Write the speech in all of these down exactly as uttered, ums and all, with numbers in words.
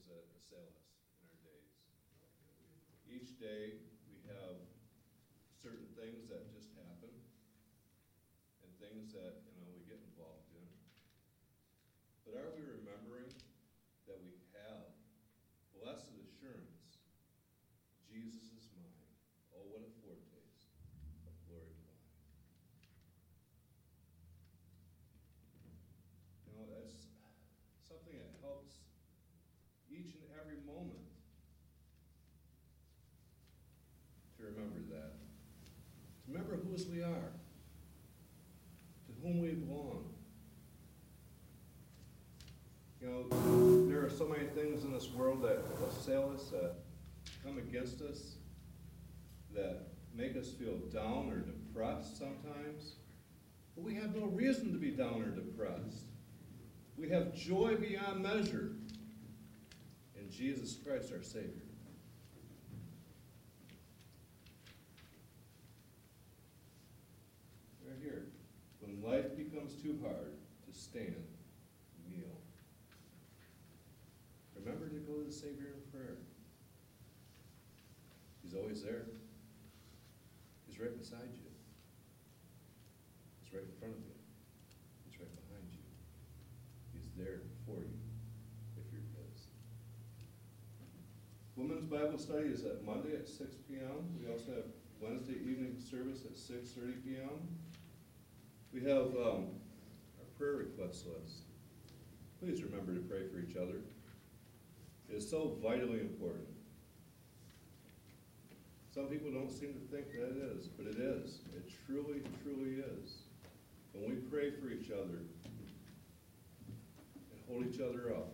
things that assail us in our days. Each day we have certain things that just happen and things that, you know, we get involved in. But are we remembering that we have blessed assurance, Jesus is mine? Oh, what a foretaste of glory divine. You know, that's something that helps each and every moment to remember that. To remember whose we are, to whom we belong. You know, there are so many things in this world that assail us, that come against us, that make us feel down or depressed sometimes. But we have no reason to be down or depressed. We have joy beyond measure in Jesus Christ our Savior. Right here. When life becomes too hard to stand, kneel. Remember to go to the Savior in prayer. He's always there. He's right beside you. He's right in front of you. He's right behind you. He's there for you if you're His. Women's Bible study is at Monday at six p.m. We also have Wednesday evening service at six thirty p.m. We have um, our prayer request list. Please remember to pray for each other. It is so vitally important. Some people don't seem to think that it is, but it is. It truly, truly is. When we pray for each other and hold each other up,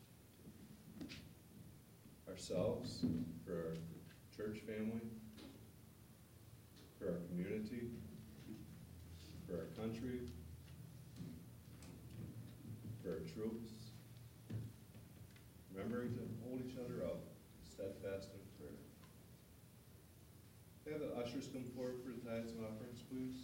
ourselves, for our church family, for our community, for our country, for our troops, remembering to hold each other up, steadfast in prayer. Can I have the ushers come forward for the tithes and offerings, please?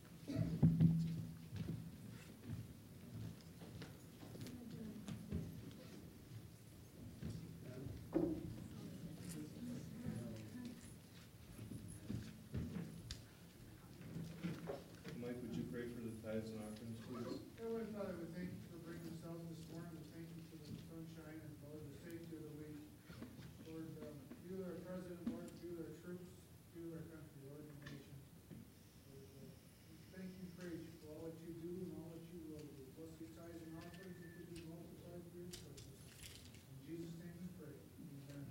Mike, would you pray for the tithes and offerings, please? Heavenly Father, we thank you for bringing us out this morning. We thank you for the sunshine and Lord, the safety of the week. Lord, um, be with our president, Lord, be with our troops, be with our country, Lord, and nation. Lord, uh, we thank you, praise you for all that you do and all that you will do. Bless these tithes and offerings that could be multiplied for your purpose. In Jesus' name we pray. Amen.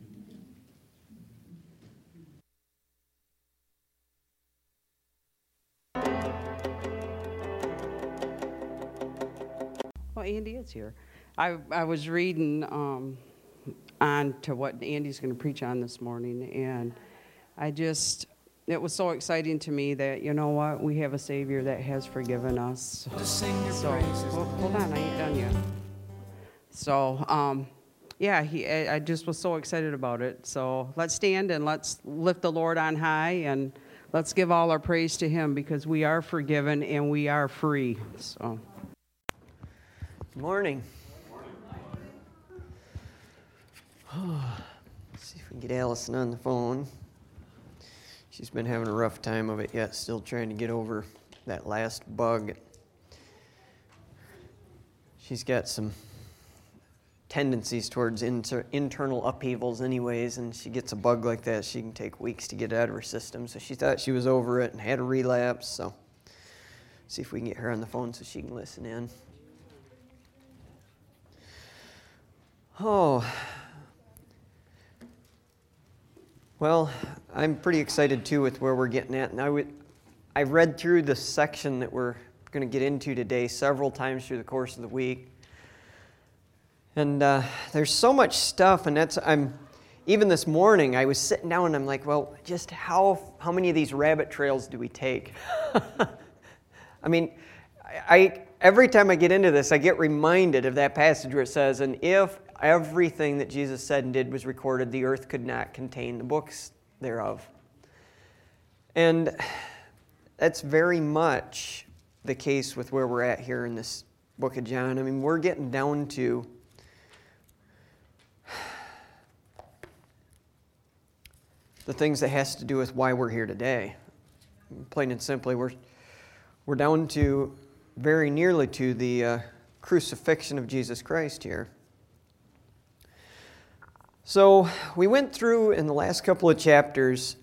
Well, Andy is here. I, I was reading um, on to what Andy's going to preach on this morning, and I just, it was so exciting to me that, you know what, we have a Savior that has forgiven us. Just sing your So, praises. well, hold on, I ain't done yet. So, um, yeah, he, I I just was so excited about it. So let's stand and let's lift the Lord on high, and let's give all our praise to Him, because we are forgiven and we are free. So. Good morning. Oh, let's see if we can get Allison on the phone. She's been having a rough time of it yet, still trying to get over that last bug. She's got some tendencies towards inter- internal upheavals anyways, and she gets a bug like that, she can take weeks to get it out of her system. So she thought she was over it and had a relapse, so see if we can get her on the phone so she can listen in. Oh, well, I'm pretty excited too with where we're getting at. And I would, I've read through the section that we're going to get into today several times through the course of the week. And uh, there's so much stuff, and that's, I'm, even this morning, I was sitting down and I'm like, well, just how, how many of these rabbit trails do we take? I mean, I, I every time I get into this, I get reminded of that passage where it says, and if everything that Jesus said and did was recorded, the earth could not contain the books thereof. And that's very much the case with where we're at here in this book of John. I mean, we're getting down to the things that has to do with why we're here today. Plain and simply, we're, we're down to very nearly to the uh, crucifixion of Jesus Christ here. So we went through in the last couple of chapters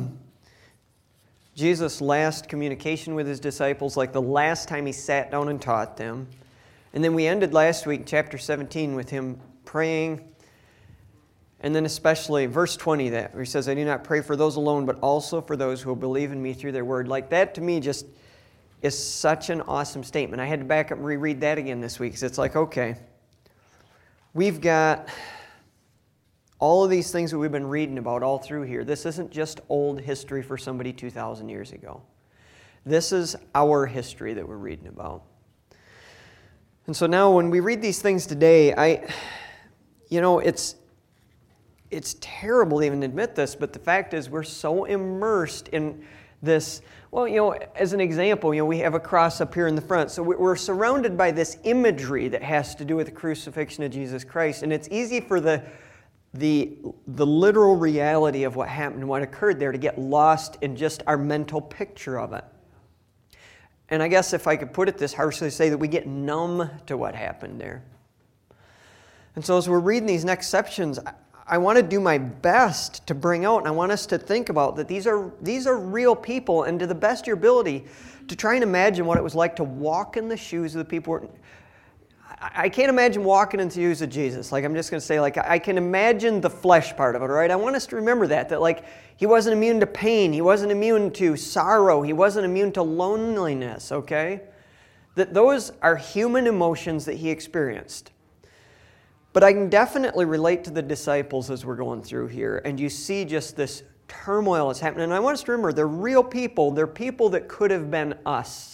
Jesus' last communication with his disciples, like the last time he sat down and taught them. And then we ended last week, chapter seventeen, with him praying. And then especially verse twenty, that where he says, I do not pray for those alone, but also for those who will believe in me through their word. Like that to me just is such an awesome statement. I had to back up and reread that again this week. So it's like, okay, we've got all of these things that we've been reading about all through here. This isn't just old history for somebody two thousand years ago. This is our history that we're reading about. And so now when we read these things today, I, you know, it's, it's terrible to even admit this, but the fact is we're so immersed in this. Well, you know, as an example, you know, we have a cross up here in the front. So we're surrounded by this imagery that has to do with the crucifixion of Jesus Christ. And it's easy for the The, the literal reality of what happened and what occurred there to get lost in just our mental picture of it. And I guess if I could put it this harshly, say that we get numb to what happened there. And so as we're reading these next sections, I, I want to do my best to bring out, and I want us to think about that these are, these are real people, and to the best of your ability, to try and imagine what it was like to walk in the shoes of the people. I can't imagine walking into the shoes of Jesus. Like, I'm just going to say, like, I can imagine the flesh part of it, all right? I want us to remember that, that, like, he wasn't immune to pain. He wasn't immune to sorrow. He wasn't immune to loneliness, okay? That those are human emotions that he experienced. But I can definitely relate to the disciples as we're going through here, and you see just this turmoil that's happening. And I want us to remember, they're real people. They're people that could have been us.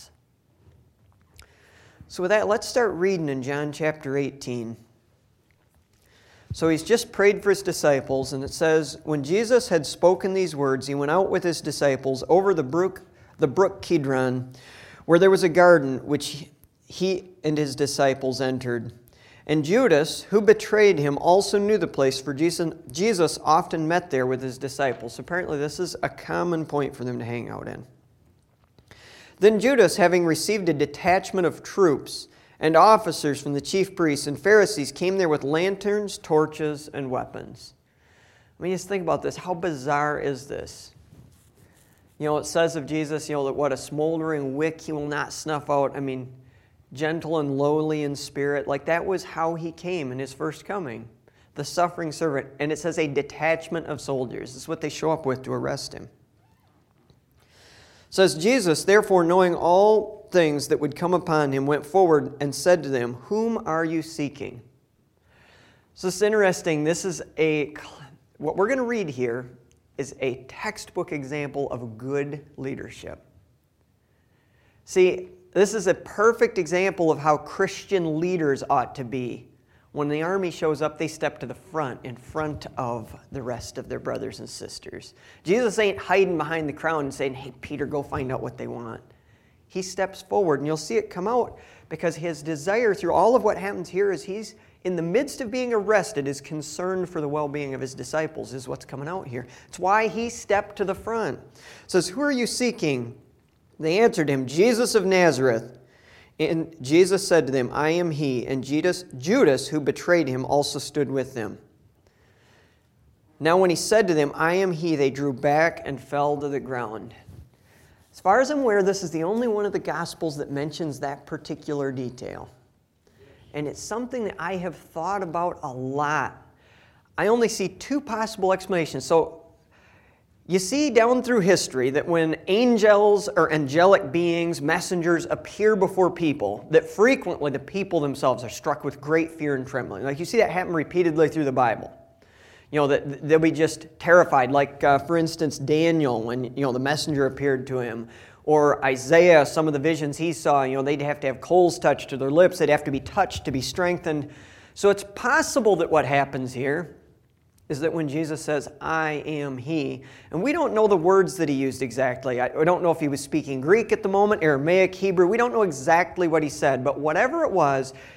So with that, let's start reading in John chapter eighteen. So he's just prayed for his disciples, and it says, when Jesus had spoken these words, he went out with his disciples over the brook, the brook Kidron, where there was a garden which he and his disciples entered. And Judas, who betrayed him, also knew the place, for Jesus often met there with his disciples. Apparently this is a common point for them to hang out in. Then Judas, having received a detachment of troops and officers from the chief priests and Pharisees, came there with lanterns, torches, and weapons. I mean, just think about this. How bizarre is this? You know, it says of Jesus, you know, that what a smoldering wick he will not snuff out. I mean, gentle and lowly in spirit. Like, that was how he came in his first coming. The suffering servant. And it says a detachment of soldiers. This is what they show up with to arrest him. It says, Jesus, therefore, knowing all things that would come upon him, went forward and said to them, whom are you seeking? So it's interesting. This is a, what we're going to read here is a textbook example of good leadership. See, this is a perfect example of how Christian leaders ought to be. When the army shows up, they step to the front, in front of the rest of their brothers and sisters. Jesus ain't hiding behind the crowd and saying, hey, Peter, go find out what they want. He steps forward, and you'll see it come out because his desire through all of what happens here is he's, in the midst of being arrested, is concerned for the well-being of his disciples, is what's coming out here. It's why he stepped to the front. It says, who are you seeking? They answered him, Jesus of Nazareth. And Jesus said to them, I am he. And Judas, Judas, who betrayed him, also stood with them. Now when he said to them, I am he, they drew back and fell to the ground. As far as I'm aware, this is the only one of the Gospels that mentions that particular detail. And it's something that I have thought about a lot. I only see two possible explanations. So you see down through history that when angels or angelic beings, messengers appear before people, that frequently the people themselves are struck with great fear and trembling. Like you see that happen repeatedly through the Bible. You know, that they'll be just terrified. Like, uh, for instance, Daniel, when, you know, the messenger appeared to him. Or Isaiah, some of the visions he saw, you know, they'd have to have coals touched to their lips. They'd have to be touched to be strengthened. So it's possible that what happens here is that when Jesus says, I am he, and we don't know the words that he used exactly. I don't know if he was speaking Greek at the moment, Aramaic, Hebrew. We don't know exactly what he said, but whatever it was,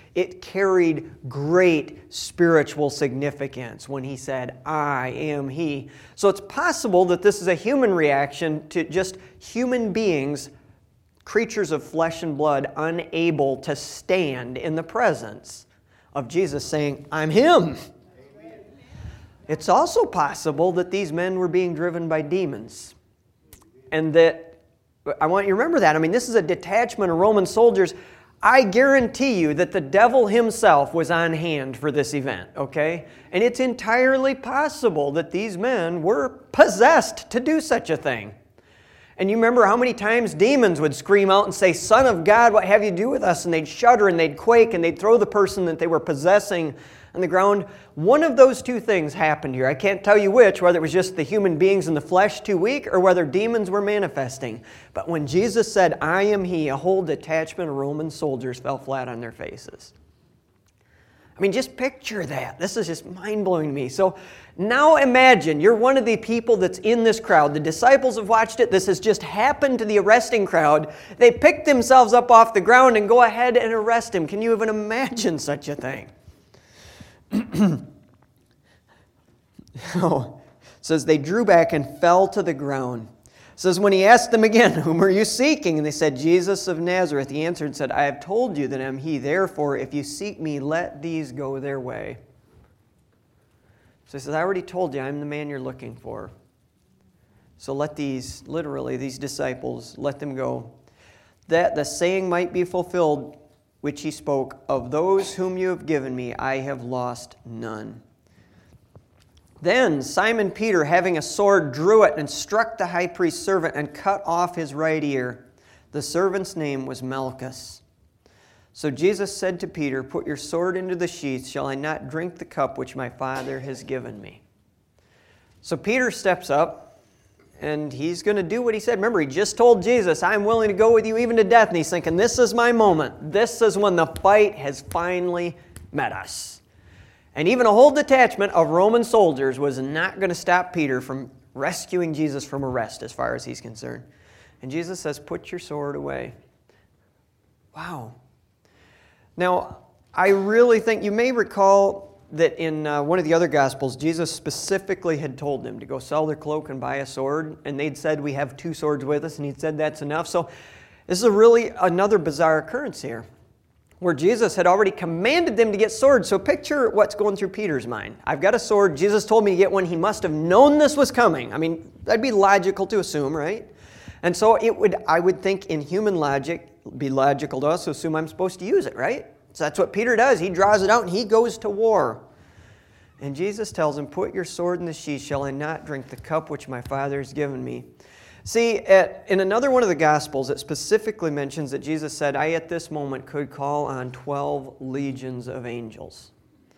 It carried great spiritual significance when he said, I am he. So it's possible that this is a human reaction to just human beings, creatures of flesh and blood, unable to stand in the presence of Jesus saying, I'm him. Amen. It's also possible that these men were being driven by demons. And that, I want you to remember that. I mean, this is a detachment of Roman soldiers. I guarantee you that the devil himself was on hand for this event, okay? And it's entirely possible that these men were possessed to do such a thing. And you remember how many times demons would scream out and say, Son of God, what have you to do with us? And they'd shudder and they'd quake and they'd throw the person that they were possessing on the ground. One of those two things happened here. I can't tell you which, whether it was just the human beings in the flesh too weak or whether demons were manifesting. But when Jesus said, I am he, a whole detachment of Roman soldiers fell flat on their faces. I mean, just picture that. This is just mind-blowing to me. So now imagine you're one of the people that's in this crowd. The disciples have watched it. This has just happened to the arresting crowd. They pick themselves up off the ground and go ahead and arrest him. Can you even imagine such a thing? Oh, it says they drew back and fell to the ground. It says when he asked them again, whom are you seeking? And they said, Jesus of Nazareth. He answered and said, I have told you that I am he. Therefore, if you seek me, let these go their way. So he says, I already told you I'm the man you're looking for. So let these, literally, these disciples, let them go. That the saying might be fulfilled, which he spoke, of those whom you have given me, I have lost none. Then Simon Peter, having a sword, drew it and struck the high priest's servant and cut off his right ear. The servant's name was Malchus. So Jesus said to Peter, put your sword into the sheath. Shall I not drink the cup which my Father has given me? So Peter steps up, and he's going to do what he said. Remember, he just told Jesus, I'm willing to go with you even to death. And he's thinking, this is my moment. This is when the fight has finally met us. And even a whole detachment of Roman soldiers was not going to stop Peter from rescuing Jesus from arrest as far as he's concerned. And Jesus says, put your sword away. Wow. Now, I really think you may recall that in uh, one of the other Gospels, Jesus specifically had told them to go sell their cloak and buy a sword. And they'd said, we have two swords with us. And he'd said, that's enough. So this is a really another bizarre occurrence here, where Jesus had already commanded them to get swords. So picture what's going through Peter's mind. I've got a sword. Jesus told me to get one. He must have known this was coming. I mean, that'd be logical to assume, right? And so it would, I would think in human logic, be logical to us to assume I'm supposed to use it, right? So that's what Peter does. He draws it out and he goes to war. And Jesus tells him, put your sword in the sheath. Shall I not drink the cup which my Father has given me? See, at, in another one of the Gospels, it specifically mentions that Jesus said, I at this moment could call on twelve legions of angels.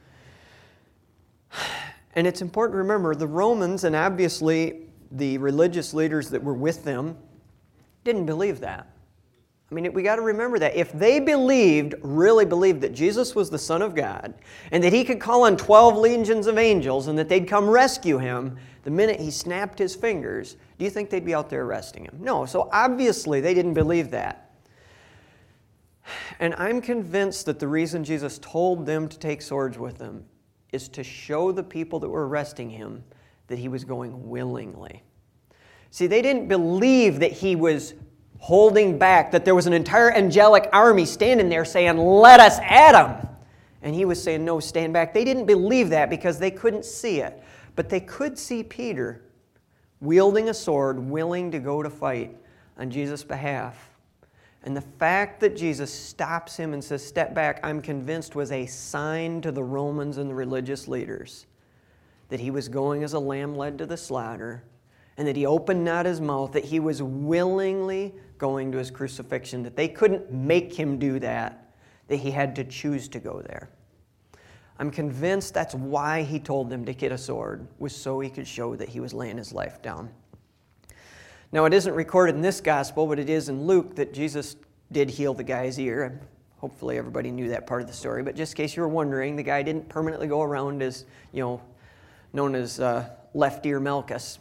And it's important to remember, the Romans, and obviously the religious leaders that were with them, didn't believe that. I mean, we got to remember that. If they believed, really believed that Jesus was the Son of God, and that he could call on twelve legions of angels, and that they'd come rescue him, the minute he snapped his fingers, do you think they'd be out there arresting him? No. So obviously they didn't believe that. And I'm convinced that the reason Jesus told them to take swords with them is to show the people that were arresting him that he was going willingly. See, they didn't believe that he was holding back, that there was an entire angelic army standing there saying, let us at him. And he was saying, no, stand back. They didn't believe that because they couldn't see it. But they could see Peter wielding a sword, willing to go to fight on Jesus' behalf. And the fact that Jesus stops him and says, step back, I'm convinced was a sign to the Romans and the religious leaders that he was going as a lamb led to the slaughter, and that he opened not his mouth, that he was willingly going to his crucifixion, that they couldn't make him do that, that he had to choose to go there. I'm convinced that's why he told them to get a sword, was so he could show that he was laying his life down. Now, it isn't recorded in this gospel, but it is in Luke that Jesus did heal the guy's ear. Hopefully everybody knew that part of the story, but just in case you were wondering, the guy didn't permanently go around as, you know, known as uh, left ear Malchus.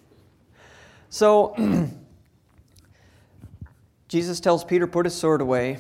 So, Jesus tells Peter, put his sword away.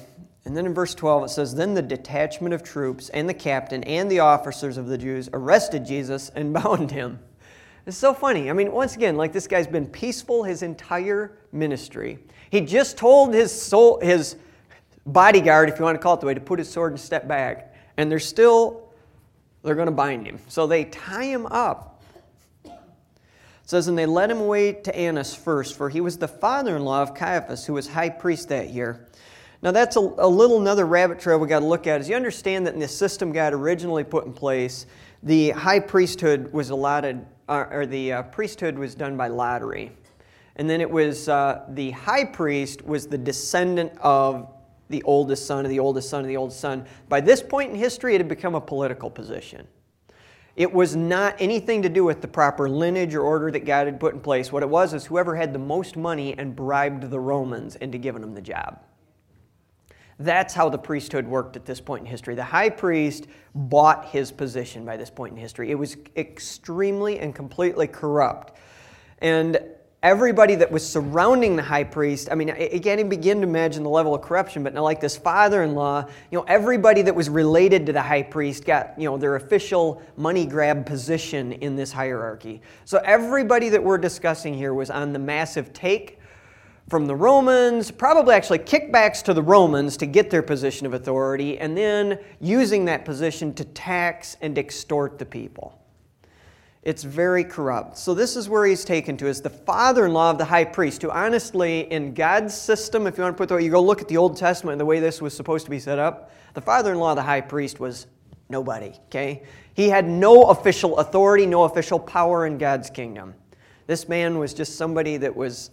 And then in verse twelve it says, "Then the detachment of troops and the captain and the officers of the Jews arrested Jesus and bound him." It's so funny. I mean, once again, like this guy's been peaceful his entire ministry. He just told his soul, his bodyguard, if you want to call it the way, to put his sword and step back. And they're still, they're going to bind him. So they tie him up. It says, "And they led him away to Annas first, for he was the father-in-law of Caiaphas, who was high priest that year." Now that's a, a little another rabbit trail we got to look at. Is you understand that in the system God originally put in place, the high priesthood was allotted, uh, or the uh, priesthood was done by lottery. And then it was, uh, the high priest was the descendant of the oldest son of the oldest son of the oldest son. By this point in history, it had become a political position. It was not anything to do with the proper lineage or order that God had put in place. What it was is whoever had the most money and bribed the Romans into giving them the job. That's how the priesthood worked at this point in history. The high priest bought his position by this point in history. It was extremely and completely corrupt. And everybody that was surrounding the high priest, I mean, I can't even begin to imagine the level of corruption, but now like this father-in-law, you know, everybody that was related to the high priest got, you know, their official money grab position in this hierarchy. So everybody that we're discussing here was on the massive take from the Romans, probably actually kickbacks to the Romans to get their position of authority, and then using that position to tax and extort the people. It's very corrupt. So this is where he's taken to, is the father-in-law of the high priest, who honestly, in God's system, if you want to put it the way, you go look at the Old Testament and the way this was supposed to be set up, the father-in-law of the high priest was nobody, okay? He had no official authority, no official power in God's kingdom. This man was just somebody that was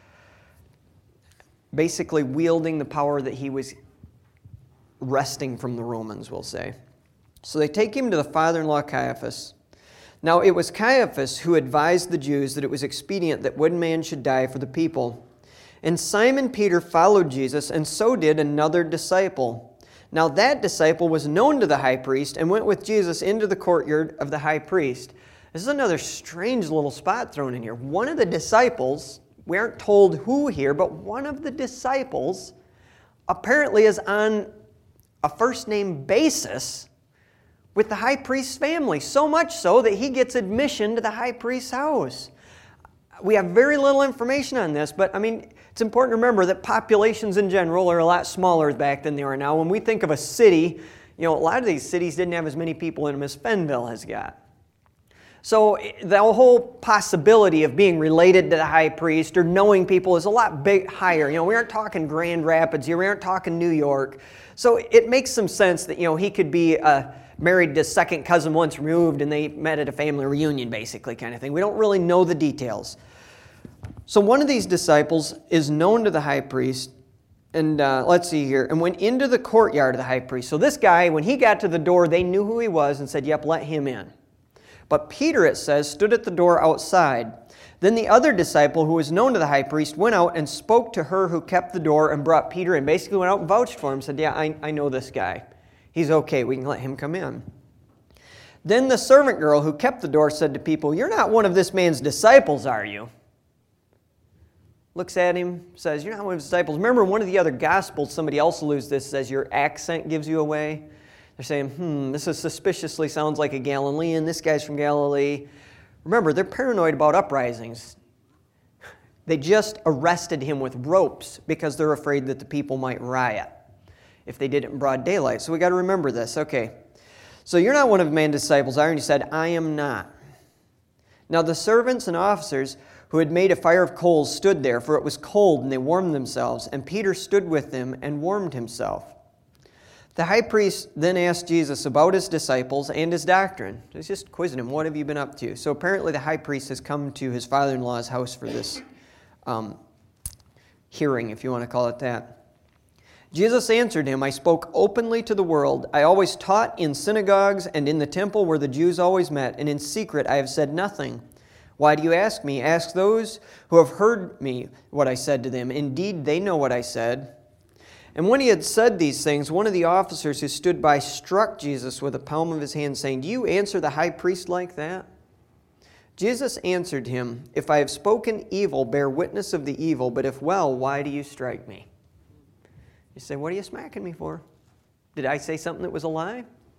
basically wielding the power that he was wresting from the Romans, we'll say. So they take him to the father-in-law Caiaphas. Now it was Caiaphas who advised the Jews that it was expedient that one man should die for the people. And Simon Peter followed Jesus, and so did another disciple. Now that disciple was known to the high priest and went with Jesus into the courtyard of the high priest. This is another strange little spot thrown in here. One of the disciples, we aren't told who here, but one of the disciples apparently is on a first-name basis with the high priest's family, so much so that he gets admission to the high priest's house. We have very little information on this, but I mean, it's important to remember that populations in general are a lot smaller back than they are now. When we think of a city, you know, a lot of these cities didn't have as many people in them as Fenville has got. So the whole possibility of being related to the high priest or knowing people is a lot big, higher. You know, we aren't talking Grand Rapids here. We aren't talking New York. So it makes some sense that, you know, he could be uh, married to second cousin once removed and they met at a family reunion, basically, kind of thing. We don't really know the details. So one of these disciples is known to the high priest, and uh, let's see here, and went into the courtyard of the high priest. So this guy, when he got to the door, they knew who he was and said, yep, let him in. But Peter, it says, stood at the door outside. Then the other disciple, who was known to the high priest, went out and spoke to her who kept the door and brought Peter in. Basically went out and vouched for him, said, yeah, I, I know this guy. He's okay, we can let him come in. Then the servant girl who kept the door said to people, you're not one of this man's disciples, are you? Looks at him, says, you're not one of his disciples. Remember, one of the other Gospels, somebody else alludes to this, says your accent gives you away. They're saying, hmm, this is suspiciously sounds like a Galilean. This guy's from Galilee. Remember, they're paranoid about uprisings. They just arrested him with ropes because they're afraid that the people might riot if they did it in broad daylight. So we got to remember this. Okay, so you're not one of man's disciples, are you? And he said, I am not. Now the servants and officers who had made a fire of coals stood there, for it was cold, and they warmed themselves. And Peter stood with them and warmed himself. The high priest then asked Jesus about his disciples and his doctrine. He's just quizzing him, what have you been up to? So apparently the high priest has come to his father-in-law's house for this um, hearing, if you want to call it that. Jesus answered him, I spoke openly to the world. I always taught in synagogues and in the temple where the Jews always met, and in secret I have said nothing. Why do you ask me? Ask those who have heard me what I said to them. Indeed, they know what I said. And when he had said these things, one of the officers who stood by struck Jesus with the palm of his hand, saying, do you answer the high priest like that? Jesus answered him, if I have spoken evil, bear witness of the evil, but if well, why do you strike me? You say, what are you smacking me for? Did I say something that was a lie?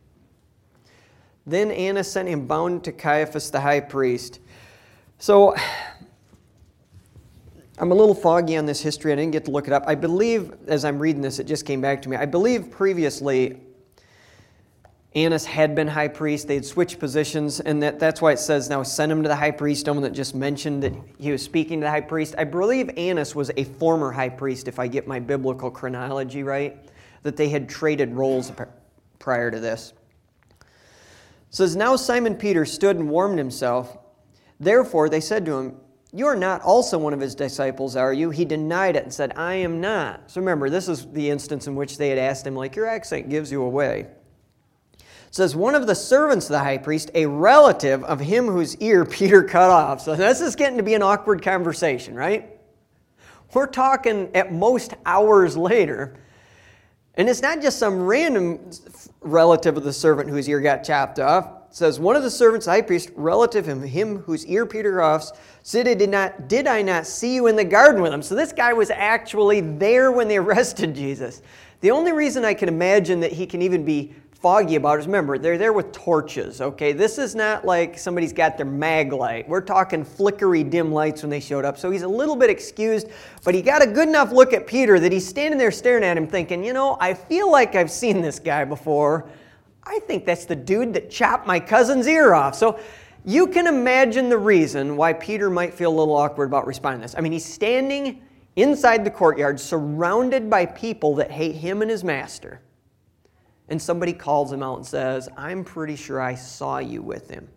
Then Annas sent him bound to Caiaphas the high priest. So, I'm a little foggy on this history. I didn't get to look it up. I believe, as I'm reading this, it just came back to me. I believe previously Annas had been high priest. They had switched positions, and that, that's why it says now send him to the high priest. Someone that just mentioned that he was speaking to the high priest. I believe Annas was a former high priest, if I get my biblical chronology right, that they had traded roles prior to this. It says, now Simon Peter stood and warmed himself. Therefore they said to him, you are not also one of his disciples, are you? He denied it and said, I am not. So remember, this is the instance in which they had asked him, like, your accent gives you away. It says, one of the servants of the high priest, a relative of him whose ear Peter cut off. So this is getting to be an awkward conversation, right? We're talking at most hours later. And it's not just some random relative of the servant whose ear got chopped off. It says, one of the servants of the high priest, relative of him whose ear Peter cut off, said, did, not, did I not see you in the garden with him? So this guy was actually there when they arrested Jesus. The only reason I can imagine that he can even be foggy about it is, remember, they're there with torches, okay? This is not like somebody's got their mag light. We're talking flickery dim lights when they showed up. So he's a little bit excused, but he got a good enough look at Peter that he's standing there staring at him thinking, you know, I feel like I've seen this guy before. I think that's the dude that chopped my cousin's ear off. So you can imagine the reason why Peter might feel a little awkward about responding to this. I mean, he's standing inside the courtyard surrounded by people that hate him and his master. And somebody calls him out and says, I'm pretty sure I saw you with him.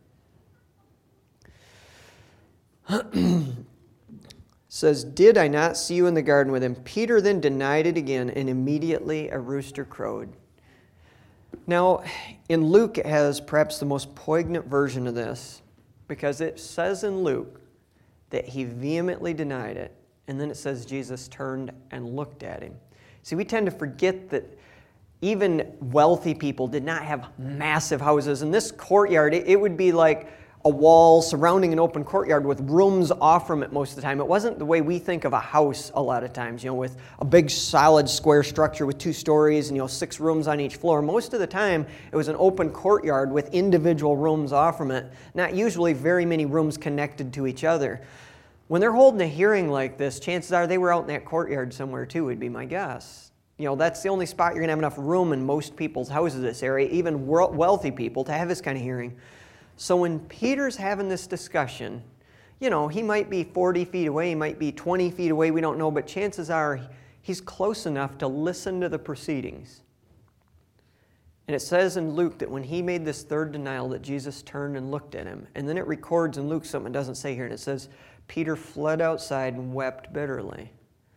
Says, did I not see you in the garden with him? Peter then denied it again, and immediately a rooster crowed. Now, in Luke, it has perhaps the most poignant version of this, because it says in Luke that he vehemently denied it, and then it says Jesus turned and looked at him. See, we tend to forget that even wealthy people did not have massive houses. In this courtyard, it, it would be like a wall surrounding an open courtyard with rooms off from it most of the time. It wasn't the way we think of a house a lot of times, you know, with a big solid square structure with two stories and, you know, six rooms on each floor. Most of the time, it was an open courtyard with individual rooms off from it, not usually very many rooms connected to each other. When they're holding a hearing like this, chances are they were out in that courtyard somewhere too, would be my guess. You know, that's the only spot you're going to have enough room in most people's houses in this area, even wealthy people, to have this kind of hearing. So when Peter's having this discussion, you know, he might be forty feet away, he might be twenty feet away, we don't know, but chances are he's close enough to listen to the proceedings. And it says in Luke that when he made this third denial that Jesus turned and looked at him. And then it records in Luke something it doesn't say here, and it says, Peter fled outside and wept bitterly.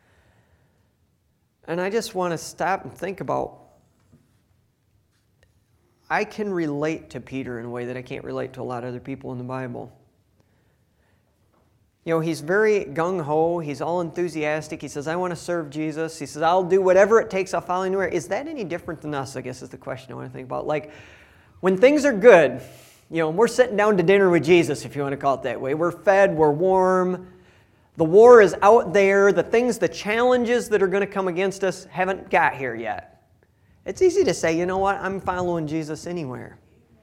And I just want to stop and think about, I can relate to Peter in a way that I can't relate to a lot of other people in the Bible. You know, he's very gung-ho, he's all enthusiastic, he says, I want to serve Jesus, he says, I'll do whatever it takes, I'll follow anywhere. Is that any different than us, I guess is the question I want to think about. Like, when things are good, you know, we're sitting down to dinner with Jesus, if you want to call it that way. We're fed, we're warm. The war is out there. The things, the challenges that are going to come against us haven't got here yet. It's easy to say, you know what, I'm following Jesus anywhere.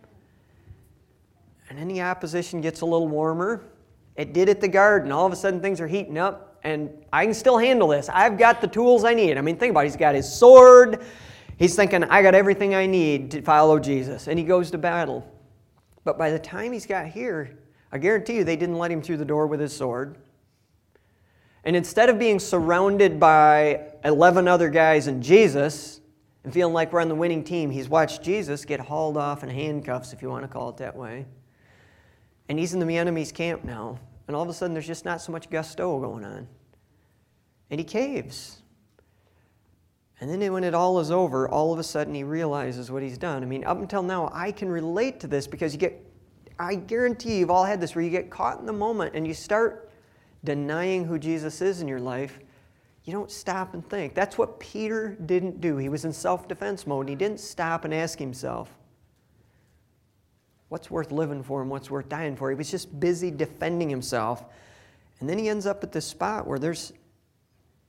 And then the opposition gets a little warmer. It did at the garden. All of a sudden things are heating up, and I can still handle this. I've got the tools I need. I mean, think about it. He's got his sword. He's thinking, I got everything I need to follow Jesus. And he goes to battle. But by the time he's got here, I guarantee you they didn't let him through the door with his sword. And instead of being surrounded by eleven other guys and Jesus and feeling like we're on the winning team, he's watched Jesus get hauled off in handcuffs, if you want to call it that way. And he's in the enemy's camp now. And all of a sudden there's just not so much gusto going on. And he caves. And then when it all is over, all of a sudden he realizes what he's done. I mean, up until now, I can relate to this because you get, I guarantee you've all had this where you get caught in the moment and you start denying who Jesus is in your life. You don't stop and think. That's what Peter didn't do. He was in self-defense mode. He didn't stop and ask himself, what's worth living for and what's worth dying for? He was just busy defending himself. And then he ends up at this spot where there's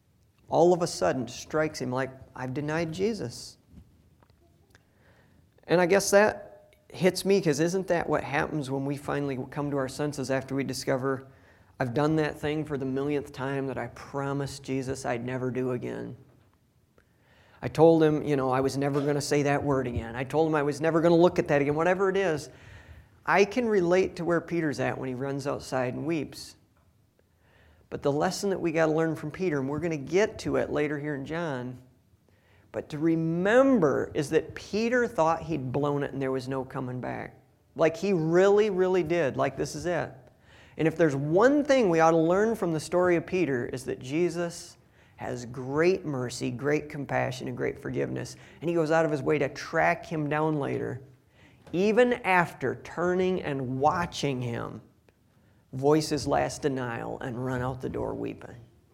all of a sudden strikes him like, I've denied Jesus. And I guess that hits me, because isn't that what happens when we finally come to our senses after we discover, I've done that thing for the millionth time that I promised Jesus I'd never do again. I told him, you know, I was never going to say that word again. I told him I was never going to look at that again. Whatever it is, I can relate to where Peter's at when he runs outside and weeps. But the lesson that we got to learn from Peter, and we're going to get to it later here in John, but to remember is that Peter thought he'd blown it and there was no coming back. Like he really, really did. Like this is it. And if there's one thing we ought to learn from the story of Peter, is that Jesus has great mercy, great compassion, and great forgiveness. And he goes out of his way to track him down later, even after turning and watching him voice his last denial and run out the door weeping.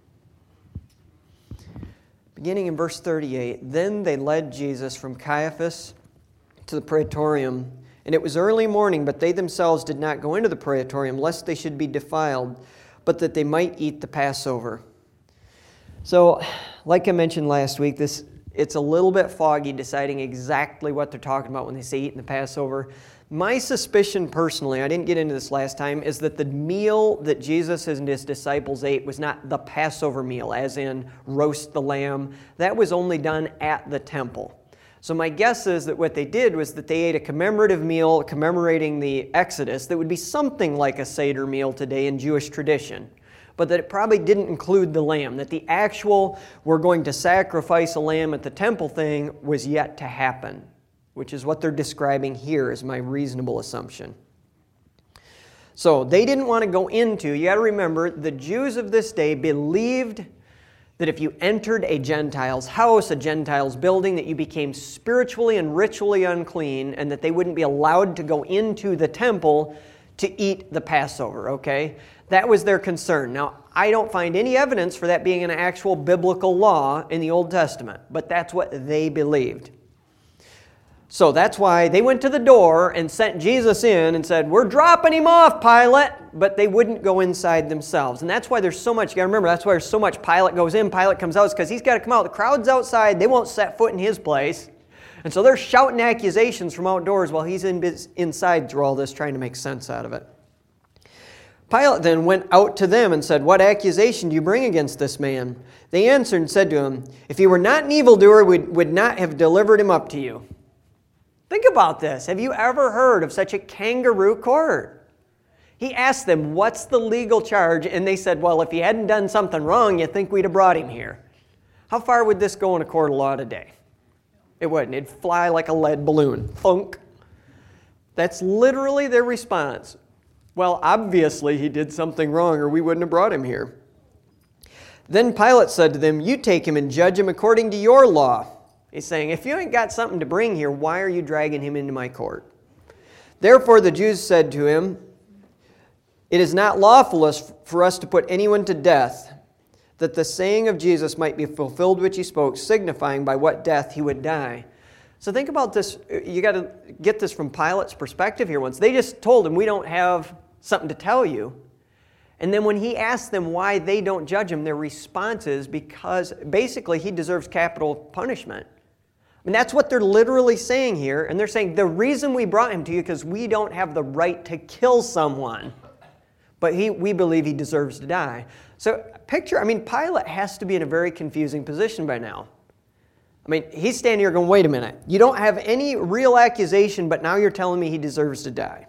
Beginning in verse thirty-eight, then they led Jesus from Caiaphas to the praetorium. And it was early morning, but they themselves did not go into the praetorium, lest they should be defiled, but that they might eat the Passover. So, like I mentioned last week, this it's a little bit foggy deciding exactly what they're talking about when they say eating the Passover. My suspicion personally, I didn't get into this last time, is that the meal that Jesus and his disciples ate was not the Passover meal, as in roast the lamb. That was only done at the temple. So my guess is that what they did was that they ate a commemorative meal commemorating the Exodus that would be something like a Seder meal today in Jewish tradition, but that it probably didn't include the lamb, that the actual we're going to sacrifice a lamb at the temple thing was yet to happen, which is what they're describing here is my reasonable assumption. So they didn't want to go into, you got to remember, the Jews of this day believed that if you entered a Gentile's house, a Gentile's building, that you became spiritually and ritually unclean, and that they wouldn't be allowed to go into the temple to eat the Passover, okay? That was their concern. Now, I don't find any evidence for that being an actual biblical law in the Old Testament, but that's what they believed. So that's why they went to the door and sent Jesus in and said, we're dropping him off, Pilate, but they wouldn't go inside themselves. And that's why there's so much, you got to remember, that's why there's so much Pilate goes in, Pilate comes out, is because he's got to come out. The crowd's outside, they won't set foot in his place. And so they're shouting accusations from outdoors while he's in, inside through all this, trying to make sense out of it. Pilate then went out to them and said, what accusation do you bring against this man? They answered and said to him, if he were not an evildoer, we would not have delivered him up to you. Think about this. Have you ever heard of such a kangaroo court? He asked them, what's the legal charge? And they said, well, if he hadn't done something wrong, you'd think we'd have brought him here. How far would this go in a court of law today? It wouldn't. It'd fly like a lead balloon. Thunk. That's literally their response. Well, obviously he did something wrong or we wouldn't have brought him here. Then Pilate said to them, you take him and judge him according to your law. He's saying, if you ain't got something to bring here, why are you dragging him into my court? Therefore the Jews said to him, it is not lawful for us to put anyone to death, that the saying of Jesus might be fulfilled which he spoke, signifying by what death he would die. So think about this. You got to get this from Pilate's perspective here once. They just told him, we don't have something to tell you. And then when he asked them why they don't judge him, their response is because basically he deserves capital punishment. I mean, that's what they're literally saying here. And they're saying the reason we brought him to you because we don't have the right to kill someone. But he, we believe he deserves to die. So picture, I mean, Pilate has to be in a very confusing position by now. I mean, he's standing here going, wait a minute. You don't have any real accusation, but now you're telling me he deserves to die.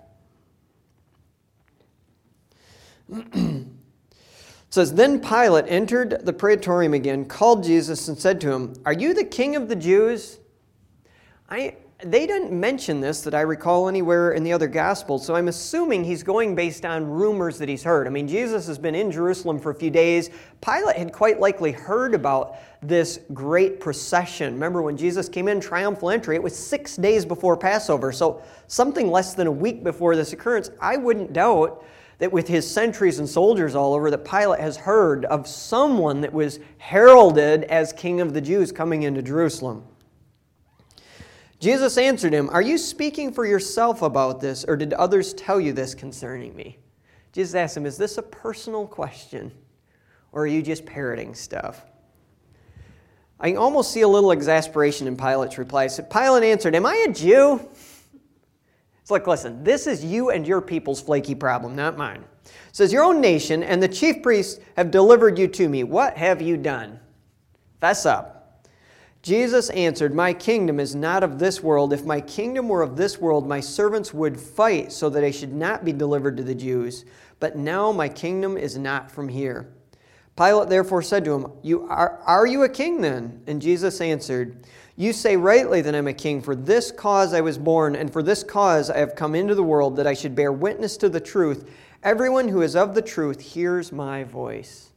It says, then Pilate entered the praetorium again, called Jesus and said to him, are you the king of the Jews? I, they didn't mention this that I recall anywhere in the other Gospels, so I'm assuming he's going based on rumors that he's heard. I mean, Jesus has been in Jerusalem for a few days. Pilate had quite likely heard about this great procession. Remember when Jesus came in, triumphal entry, it was six days before Passover, so something less than a week before this occurrence. I wouldn't doubt that with his sentries and soldiers all over, that Pilate has heard of someone that was heralded as King of the Jews coming into Jerusalem. Jesus answered him, are you speaking for yourself about this, or did others tell you this concerning me? Jesus asked him, is this a personal question, or are you just parroting stuff? I can almost see a little exasperation in Pilate's reply. So Pilate answered, am I a Jew? It's like, listen, this is you and your people's flaky problem, not mine. It says, your own nation and the chief priests have delivered you to me. What have you done? Fess up. Jesus answered, my kingdom is not of this world. If my kingdom were of this world, my servants would fight so that I should not be delivered to the Jews. But now my kingdom is not from here. Pilate therefore said to him, "You are, are you a king then?" And Jesus answered, you say rightly that I'm a king. For this cause I was born, and for this cause I have come into the world, that I should bear witness to the truth. Everyone who is of the truth hears my voice.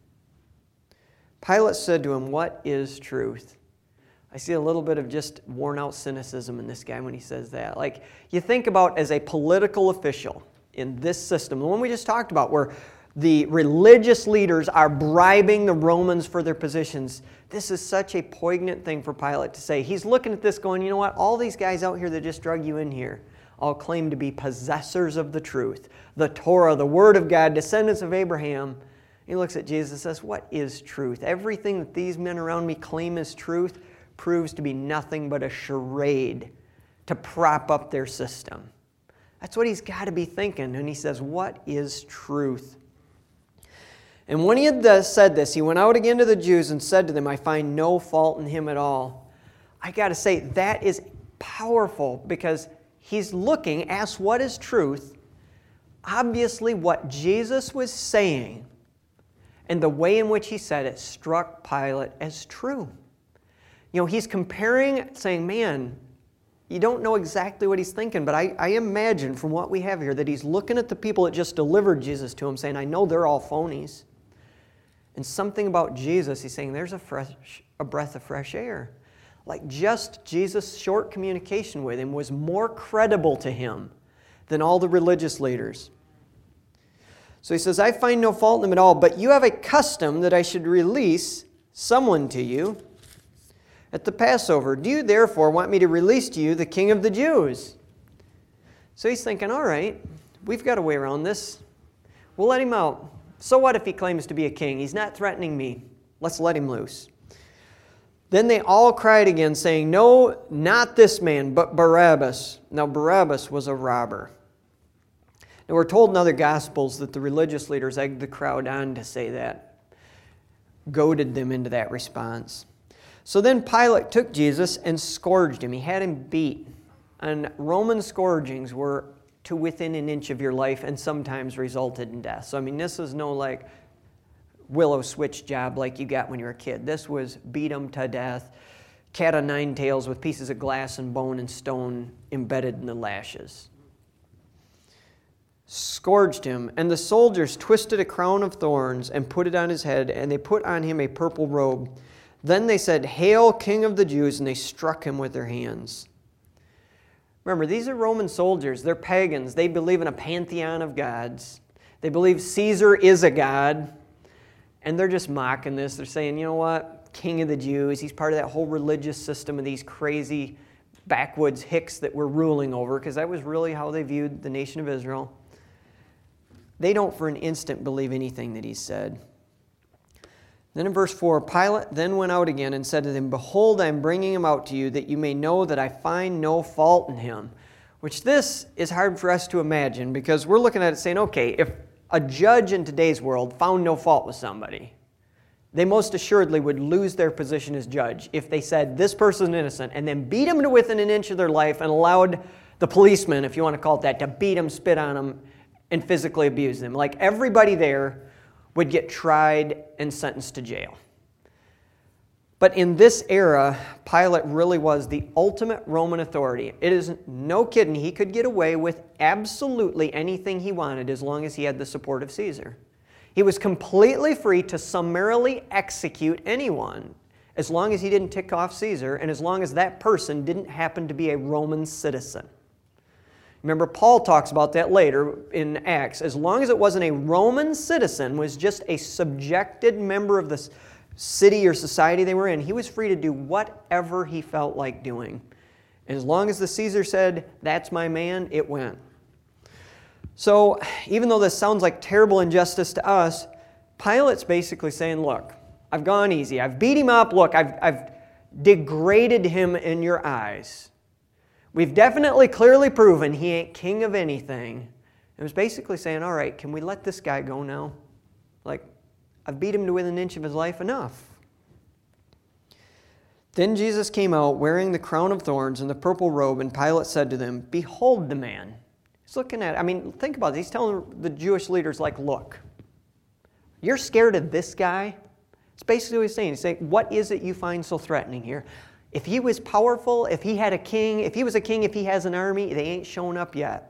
Pilate said to him, what is truth? I see a little bit of just worn-out cynicism in this guy when he says that. Like, you think about as a political official in this system, the one we just talked about, where the religious leaders are bribing the Romans for their positions. This is such a poignant thing for Pilate to say. He's looking at this going, you know what, all these guys out here that just drug you in here all claim to be possessors of the truth, the Torah, the Word of God, descendants of Abraham. He looks at Jesus and says, what is truth? Everything that these men around me claim is truth proves to be nothing but a charade to prop up their system. That's what he's got to be thinking. And he says, what is truth? And when he had said this, he went out again to the Jews and said to them, I find no fault in him at all. I got to say, that is powerful, because he's looking, asks what is truth. Obviously, what Jesus was saying and the way in which he said it struck Pilate as true. You know, he's comparing, saying, man, you don't know exactly what he's thinking, but I, I imagine from what we have here that he's looking at the people that just delivered Jesus to him, saying, I know they're all phonies. And something about Jesus, he's saying, there's a fresh, a breath of fresh air. Like, just Jesus' short communication with him was more credible to him than all the religious leaders. So he says, I find no fault in them at all, but you have a custom that I should release someone to you at the Passover. Do you therefore want me to release to you the King of the Jews? So he's thinking, all right, we've got a way around this. We'll let him out. So what if he claims to be a king? He's not threatening me. Let's let him loose. Then they all cried again, saying, no, not this man, but Barabbas. Now Barabbas was a robber. Now we're told in other Gospels that the religious leaders egged the crowd on to say that, goaded them into that response. So then Pilate took Jesus and scourged him. He had him beat. And Roman scourgings were to within an inch of your life and sometimes resulted in death. So, I mean, this is no like willow switch job like you got when you were a kid. This was beat them to death, cat o' nine tails with pieces of glass and bone and stone embedded in the lashes. Scourged him, and the soldiers twisted a crown of thorns and put it on his head, and they put on him a purple robe. Then they said, Hail, King of the Jews, and they struck him with their hands. Remember, these are Roman soldiers. They're pagans. They believe in a pantheon of gods. They believe Caesar is a god. And they're just mocking this. They're saying, you know what? King of the Jews. He's part of that whole religious system of these crazy backwoods hicks that we're ruling over, because that was really how they viewed the nation of Israel. They don't for an instant believe anything that he said. Then in verse four, Pilate then went out again and said to them, Behold, I am bringing him out to you, that you may know that I find no fault in him. Which this is hard for us to imagine, because we're looking at it saying, okay, if a judge in today's world found no fault with somebody, they most assuredly would lose their position as judge if they said this person is innocent and then beat him to within an inch of their life and allowed the policeman, if you want to call it that, to beat him, spit on him, and physically abuse them. Like, everybody there would get tried and sentenced to jail. But in this era, Pilate really was the ultimate Roman authority. It is no kidding. He could get away with absolutely anything he wanted as long as he had the support of Caesar. He was completely free to summarily execute anyone as long as he didn't tick off Caesar and as long as that person didn't happen to be a Roman citizen. Remember, Paul talks about that later in Acts. As long as it wasn't a Roman citizen, was just a subjected member of the city or society they were in, he was free to do whatever he felt like doing. And as long as the Caesar said, that's my man, it went. So, even though this sounds like terrible injustice to us, Pilate's basically saying, look, I've gone easy. I've beat him up. Look, I've, I've degraded him in your eyes. We've definitely clearly proven he ain't king of anything. It was basically saying, all right, can we let this guy go now? Like, I've beat him to within an inch of his life, enough. Then Jesus came out wearing the crown of thorns and the purple robe, and Pilate said to them, behold the man. He's looking at it. I mean, think about it. He's telling the Jewish leaders, like, look, you're scared of this guy? It's basically what he's saying. He's saying, what is it you find so threatening here? If he was powerful, if he had a king, if he was a king, if he has an army, they ain't shown up yet.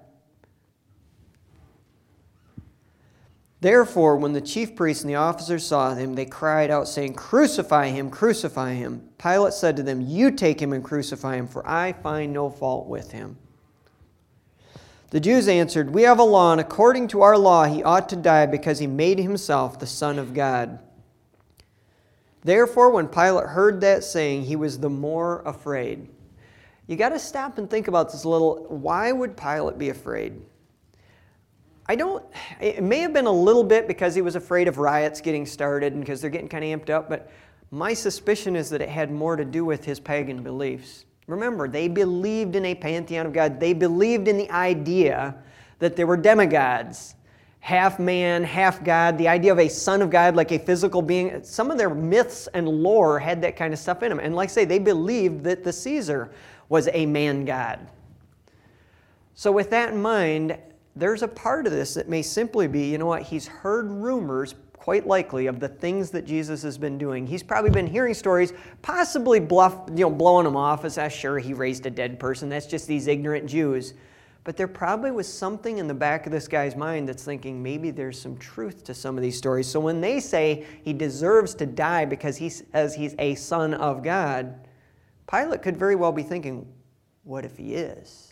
Therefore, when the chief priests and the officers saw him, they cried out, saying, crucify him, crucify him. Pilate said to them, you take him and crucify him, for I find no fault with him. The Jews answered, we have a law, and according to our law he ought to die because he made himself the Son of God. Therefore, when Pilate heard that saying, he was the more afraid. You got to stop and think about this a little. Why would Pilate be afraid? I don't, it may have been a little bit because he was afraid of riots getting started and because they're getting kind of amped up, but my suspicion is that it had more to do with his pagan beliefs. Remember, they believed in a pantheon of God. They believed in the idea that there were demigods, half man, half God, the idea of a son of God, like a physical being. Some of their myths and lore had that kind of stuff in them. And like I say, they believed that the Caesar was a man god. So with that in mind, there's a part of this that may simply be, you know what, he's heard rumors, quite likely, of the things that Jesus has been doing. He's probably been hearing stories, possibly bluff, you know, blowing them off as, ah, sure, he raised a dead person. That's just these ignorant Jews. But there probably was something in the back of this guy's mind that's thinking maybe there's some truth to some of these stories. So when they say he deserves to die because he says he's a son of God, Pilate could very well be thinking, what if he is?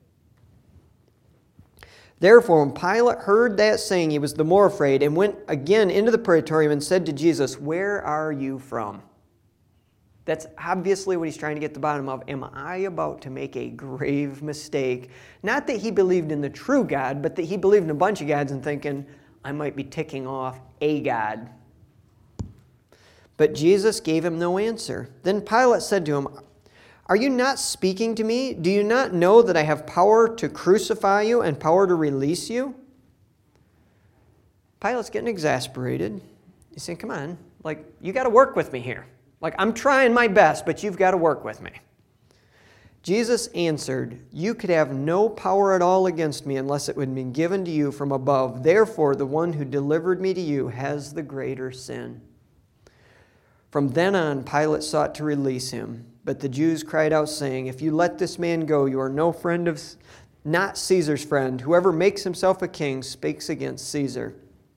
Therefore, when Pilate heard that saying, he was the more afraid, and went again into the praetorium and said to Jesus, where are you from? That's obviously what he's trying to get to the bottom of. Am I about to make a grave mistake? Not that he believed in the true God, but that he believed in a bunch of gods and thinking, I might be ticking off a god. But Jesus gave him no answer. Then Pilate said to him, are you not speaking to me? Do you not know that I have power to crucify you and power to release you? Pilate's getting exasperated. He's saying, come on, like, you got to work with me here. Like, I'm trying my best, but you've got to work with me. Jesus answered, you could have no power at all against me unless it would have been given to you from above. Therefore, the one who delivered me to you has the greater sin. From then on, Pilate sought to release him. But the Jews cried out, saying, if you let this man go, you are no friend of, not Caesar's friend. Whoever makes himself a king speaks against Caesar.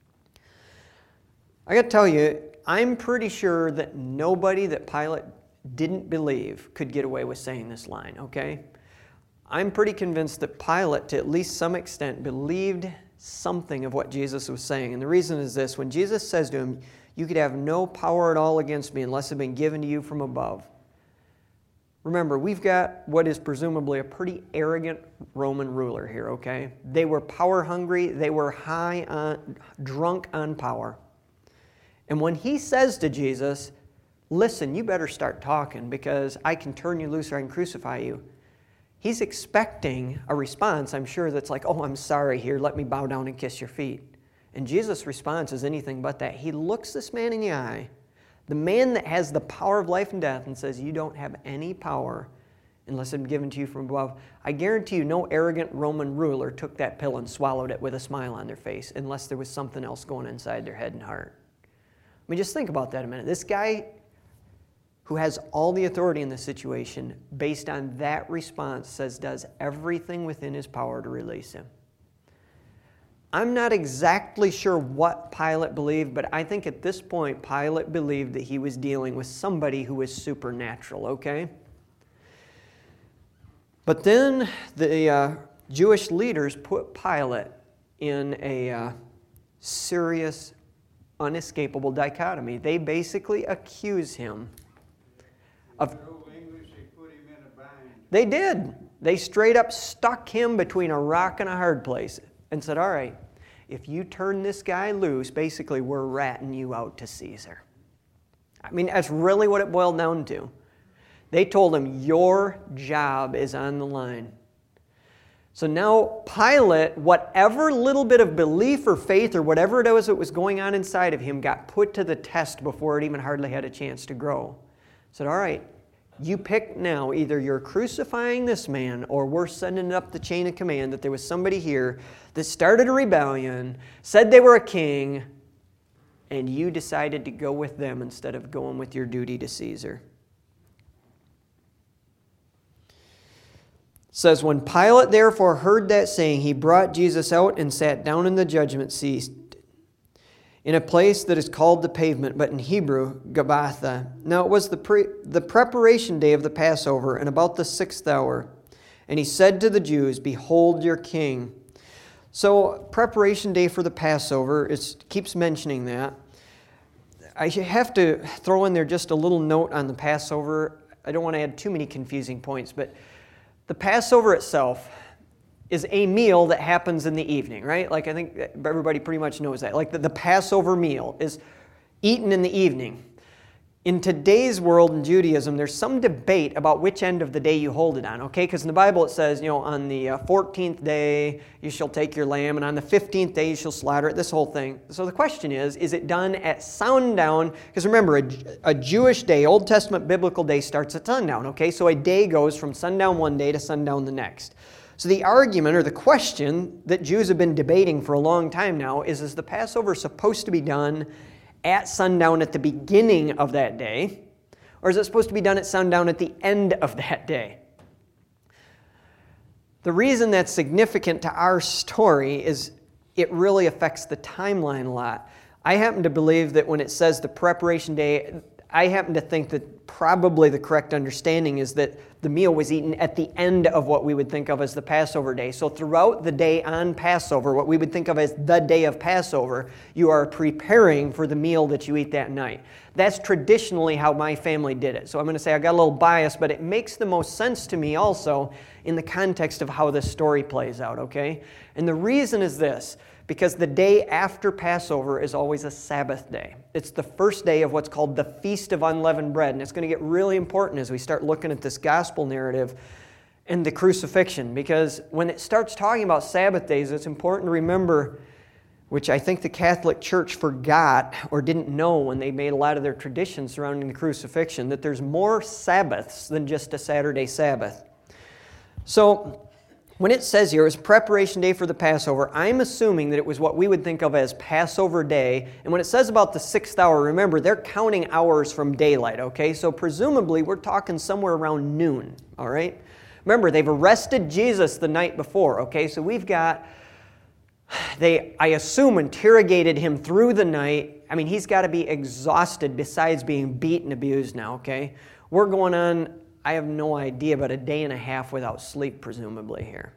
I got to tell you, I'm pretty sure that nobody that Pilate didn't believe could get away with saying this line, okay? I'm pretty convinced that Pilate, to at least some extent, believed something of what Jesus was saying. And the reason is this. When Jesus says to him, you could have no power at all against me unless it had been given to you from above. Remember, we've got what is presumably a pretty arrogant Roman ruler here, okay? They were power hungry. They were high on, drunk on power. And when he says to Jesus, listen, you better start talking because I can turn you loose or I can crucify you, he's expecting a response, I'm sure, that's like, oh, I'm sorry here, let me bow down and kiss your feet. And Jesus' response is anything but that. He looks this man in the eye, the man that has the power of life and death, and says, you don't have any power unless it's given to you from above. I guarantee you no arrogant Roman ruler took that pill and swallowed it with a smile on their face unless there was something else going inside their head and heart. I mean, just think about that a minute. This guy who has all the authority in this situation, based on that response, says does everything within his power to release him. I'm not exactly sure what Pilate believed, but I think at this point, Pilate believed that he was dealing with somebody who was supernatural, okay? But then the uh, Jewish leaders put Pilate in a uh, serious, unescapable dichotomy. They basically accuse him of... They did. They straight up stuck him between a rock and a hard place and said, all right, if you turn this guy loose, basically we're ratting you out to Caesar. I mean, that's really what it boiled down to. They told him, your job is on the line. So now Pilate, whatever little bit of belief or faith or whatever it was that was going on inside of him, got put to the test before it even hardly had a chance to grow. Said, all right, you pick now. Either you're crucifying this man or we're sending up the chain of command that there was somebody here that started a rebellion, said they were a king, and you decided to go with them instead of going with your duty to Caesar. It says, when Pilate therefore heard that saying, he brought Jesus out and sat down in the judgment seat in a place that is called the Pavement, but in Hebrew, Gabbatha. Now it was the, pre- the preparation day of the Passover, and about the sixth hour. And he said to the Jews, behold your king. So preparation day for the Passover, it keeps mentioning that. I have to throw in there just a little note on the Passover. I don't want to add too many confusing points, but the Passover itself is a meal that happens in the evening, right? Like I think everybody pretty much knows that. Like the, the Passover meal is eaten in the evening. In today's world in Judaism, there's some debate about which end of the day you hold it on, okay? Because in the Bible it says, you know, on the uh, fourteenth day you shall take your lamb, and on the fifteenth day you shall slaughter it, this whole thing. So the question is, is it done at sundown? Because remember, a, a Jewish day, Old Testament biblical day starts at sundown, okay? So a day goes from sundown one day to sundown the next. So the argument or the question that Jews have been debating for a long time now is, is the Passover supposed to be done at sundown at the beginning of that day, or is it supposed to be done at sundown at the end of that day? The reason that's significant to our story is it really affects the timeline a lot. I happen to believe that when it says the preparation day, I happen to think that probably the correct understanding is that the meal was eaten at the end of what we would think of as the Passover day. So throughout the day on Passover, what we would think of as the day of Passover, you are preparing for the meal that you eat that night. That's traditionally how my family did it. So I'm going to say I got a little bias, but it makes the most sense to me also in the context of how this story plays out, okay? And the reason is this. Because the day after Passover is always a Sabbath day. It's the first day of what's called the Feast of Unleavened Bread. And it's going to get really important as we start looking at this gospel narrative and the crucifixion. Because when it starts talking about Sabbath days, it's important to remember, which I think the Catholic Church forgot or didn't know when they made a lot of their traditions surrounding the crucifixion, that there's more Sabbaths than just a Saturday Sabbath. So when it says here it was preparation day for the Passover, I'm assuming that it was what we would think of as Passover day. And when it says about the sixth hour, remember, they're counting hours from daylight, okay? So presumably we're talking somewhere around noon, all right? Remember, they've arrested Jesus the night before, okay? So we've got, they, I assume, interrogated him through the night. I mean, he's got to be exhausted besides being beat and abused now, okay? We're going on, I have no idea, but a day and a half without sleep, presumably, here.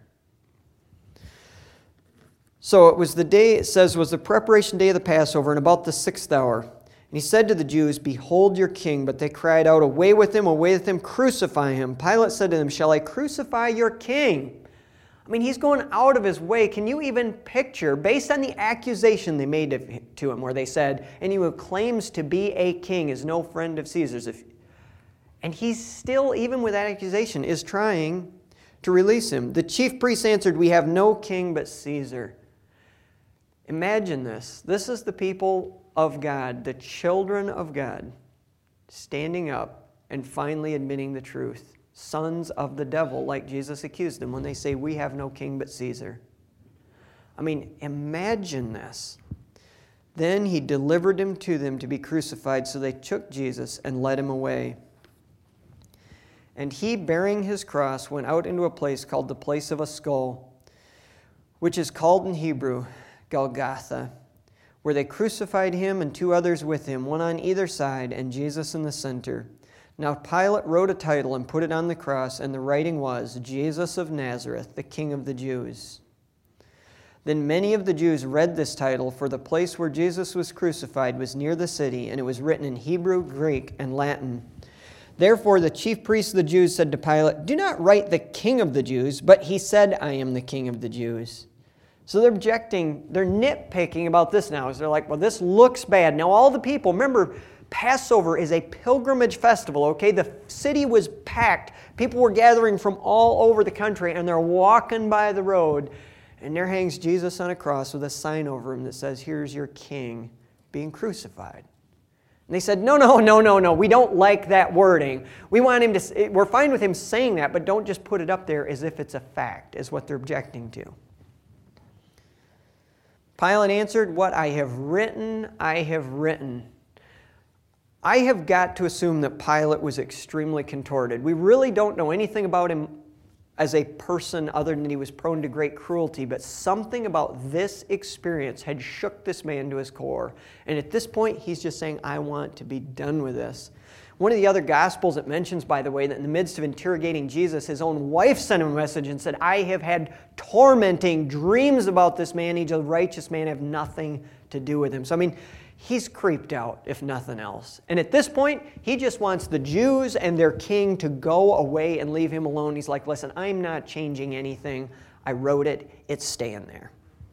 So it was the day, it says, was the preparation day of the Passover, and about the sixth hour. And he said to the Jews, behold your king. But they cried out, away with him, away with him, crucify him. Pilate said to them, shall I crucify your king? I mean, he's going out of his way. Can you even picture, based on the accusation they made to him, where they said, anyone who claims to be a king is no friend of Caesar's. If And he's still, even with that accusation, is trying to release him. The chief priests answered, we have no king but Caesar. Imagine this. This is the people of God, the children of God, standing up and finally admitting the truth. Sons of the devil, like Jesus accused them when they say, we have no king but Caesar. I mean, imagine this. Then he delivered him to them to be crucified, so they took Jesus and led him away. And he, bearing his cross, went out into a place called the place of a skull, which is called in Hebrew Golgotha, where they crucified him and two others with him, one on either side, and Jesus in the center. Now Pilate wrote a title and put it on the cross, and the writing was, Jesus of Nazareth, the King of the Jews. Then many of the Jews read this title, for the place where Jesus was crucified was near the city, and it was written in Hebrew, Greek, and Latin. Therefore the chief priests of the Jews said to Pilate, do not write the King of the Jews, but he said, I am the King of the Jews. So they're objecting, they're nitpicking about this now. As they're like, well, this looks bad. Now all the people, remember, Passover is a pilgrimage festival, okay? The city was packed. People were gathering from all over the country, and they're walking by the road, and there hangs Jesus on a cross with a sign over him that says, "Here's your king being crucified." And they said, no, no, no, no, no, we don't like that wording. We want him to, we're fine with him saying that, but don't just put it up there as if it's a fact, is what they're objecting to. Pilate answered, "What I have written, I have written." I have got to assume that Pilate was extremely contorted. We really don't know anything about him as a person other than he was prone to great cruelty, but something about this experience had shook this man to his core. And at this point, he's just saying, "I want to be done with this." One of the other Gospels, it mentions, by the way, that in the midst of interrogating Jesus, his own wife sent him a message and said, "I have had tormenting dreams about this man. He's a righteous man. I have nothing to do with him." So, I mean, he's creeped out, if nothing else. And at this point, he just wants the Jews and their king to go away and leave him alone. He's like, "Listen, I'm not changing anything. I wrote it. It's staying there."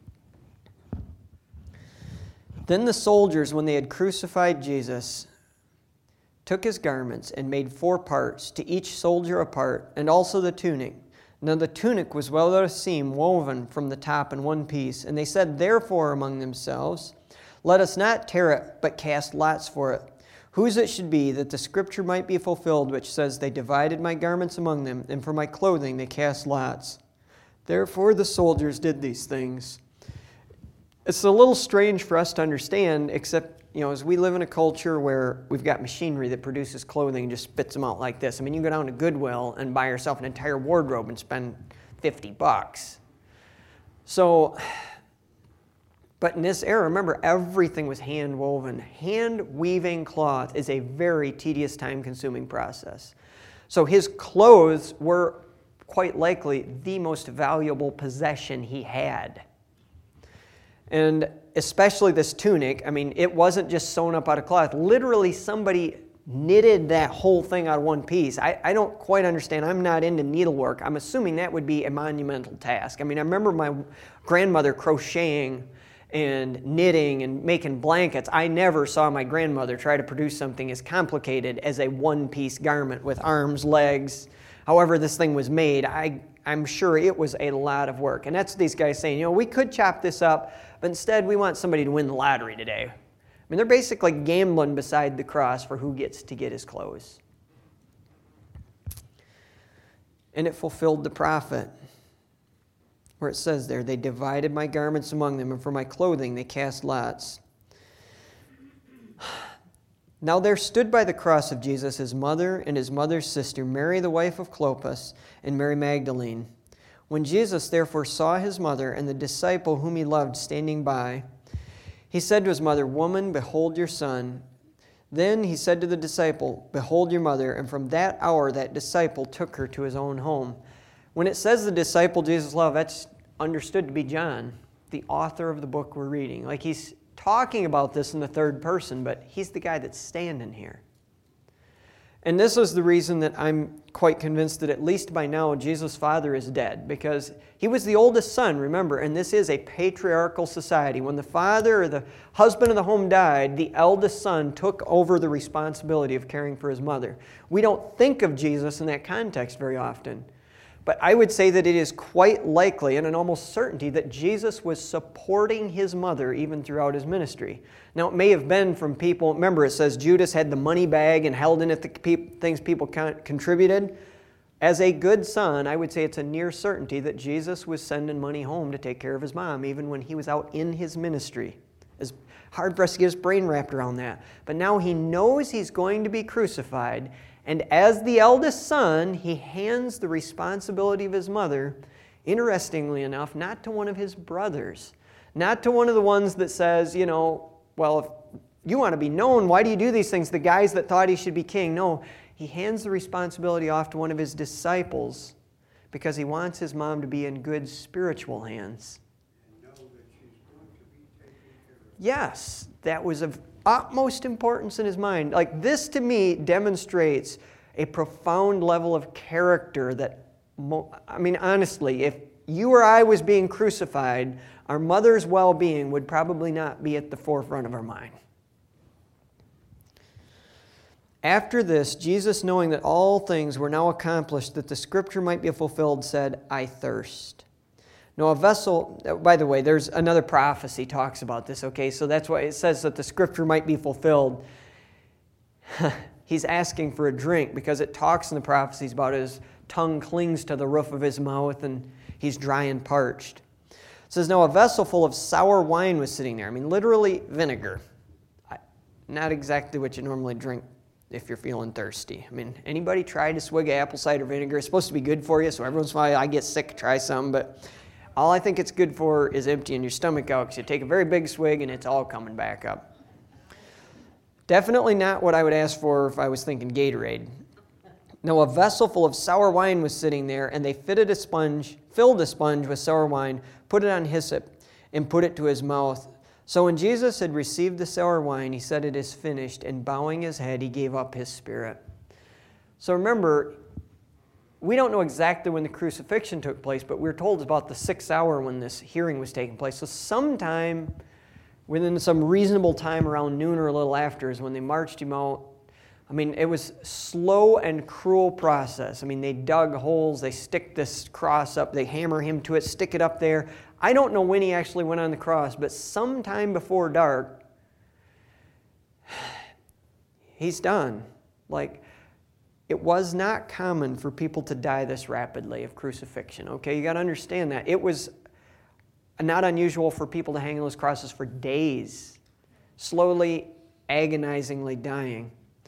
Then the soldiers, when they had crucified Jesus, took his garments and made four parts, to each soldier a part, and also the tunic. Now the tunic was without a seam, woven from the top in one piece. And they said, therefore, among themselves, "Let us not tear it, but cast lots for it, whose it should be, that the scripture might be fulfilled, which says, They divided my garments among them, and for my clothing they cast lots." Therefore the soldiers did these things. It's a little strange for us to understand, except, you know, as we live in a culture where we've got machinery that produces clothing and just spits them out like this. I mean, you can go down to Goodwill and buy yourself an entire wardrobe and spend fifty bucks. So, but in this era, remember, everything was hand woven. Hand weaving cloth is a very tedious, time-consuming process. So his clothes were quite likely the most valuable possession he had. And especially this tunic, I mean, it wasn't just sewn up out of cloth. Literally, somebody knitted that whole thing out of one piece. I, I don't quite understand. I'm not into needlework. I'm assuming that would be a monumental task. I mean, I remember my grandmother crocheting and knitting and making blankets. I never saw my grandmother try to produce something as complicated as a one-piece garment with arms, legs, however this thing was made. I, I'm sure it was a lot of work. And that's what these guys saying, you know, we could chop this up, but instead we want somebody to win the lottery today. I mean, they're basically gambling beside the cross for who gets to get his clothes. And it fulfilled the prophet, where it says there, "They divided my garments among them, and for my clothing they cast lots." Now there stood by the cross of Jesus his mother and his mother's sister, Mary the wife of Clopas, and Mary Magdalene. When Jesus therefore saw his mother and the disciple whom he loved standing by, he said to his mother, "Woman, behold your son." Then he said to the disciple, "Behold your mother." And from that hour that disciple took her to his own home. When it says the disciple Jesus loved, that's understood to be John, the author of the book we're reading. Like he's talking about this in the third person, but he's the guy that's standing here. And this is the reason that I'm quite convinced that at least by now Jesus' father is dead, because he was the oldest son, remember, and this is a patriarchal society. When the father or the husband of the home died, the eldest son took over the responsibility of caring for his mother. We don't think of Jesus in that context very often. But I would say that it is quite likely and an almost certainty that Jesus was supporting his mother even throughout his ministry. Now, it may have been from people, remember it says Judas had the money bag and held in it the pe- things people con- contributed. As a good son, I would say it's a near certainty that Jesus was sending money home to take care of his mom, even when he was out in his ministry. It's hard for us to get his brain wrapped around that. But now he knows he's going to be crucified, and as the eldest son, he hands the responsibility of his mother, interestingly enough, not to one of his brothers, not to one of the ones that says, you know, well, if you want to be known, why do you do these things? The guys that thought he should be king. No, he hands the responsibility off to one of his disciples because he wants his mom to be in good spiritual hands. And know that she's going to be taken care of. Yes, that was of utmost importance in his mind. Like this to me demonstrates a profound level of character that, mo- I mean, honestly, if you or I was being crucified, our mother's well-being would probably not be at the forefront of our mind. After this, Jesus, knowing that all things were now accomplished, that the scripture might be fulfilled, said, I thirst. Now a vessel, by the way, there's another prophecy talks about this, okay? So that's why it says that the scripture might be fulfilled. He's asking for a drink because it talks in the prophecies about his tongue clings to the roof of his mouth and he's dry and parched. It says, now a vessel full of sour wine was sitting there. I mean, literally vinegar. Not exactly what you normally drink if you're feeling thirsty. I mean, anybody tried to swig apple cider vinegar? It's supposed to be good for you, so every once in a while I get sick, try some, but all I think it's good for is emptying your stomach out, because you take a very big swig and it's all coming back up. Definitely not what I would ask for if I was thinking Gatorade. Now a vessel full of sour wine was sitting there, and they fitted a sponge, filled a sponge with sour wine, put it on hyssop, and put it to his mouth. So when Jesus had received the sour wine, he said, it is finished, and bowing his head, he gave up his spirit. So remember, we don't know exactly when the crucifixion took place, but we're told about the sixth hour when this hearing was taking place. So sometime within some reasonable time around noon or a little after is when they marched him out. I mean, it was a slow and cruel process. I mean, they dug holes, they stick this cross up, they hammer him to it, stick it up there. I don't know when he actually went on the cross, but sometime before dark, he's done. Like, it was not common for people to die this rapidly of crucifixion, okay? You got to understand that. It was not unusual for people to hang on those crosses for days, slowly, agonizingly dying.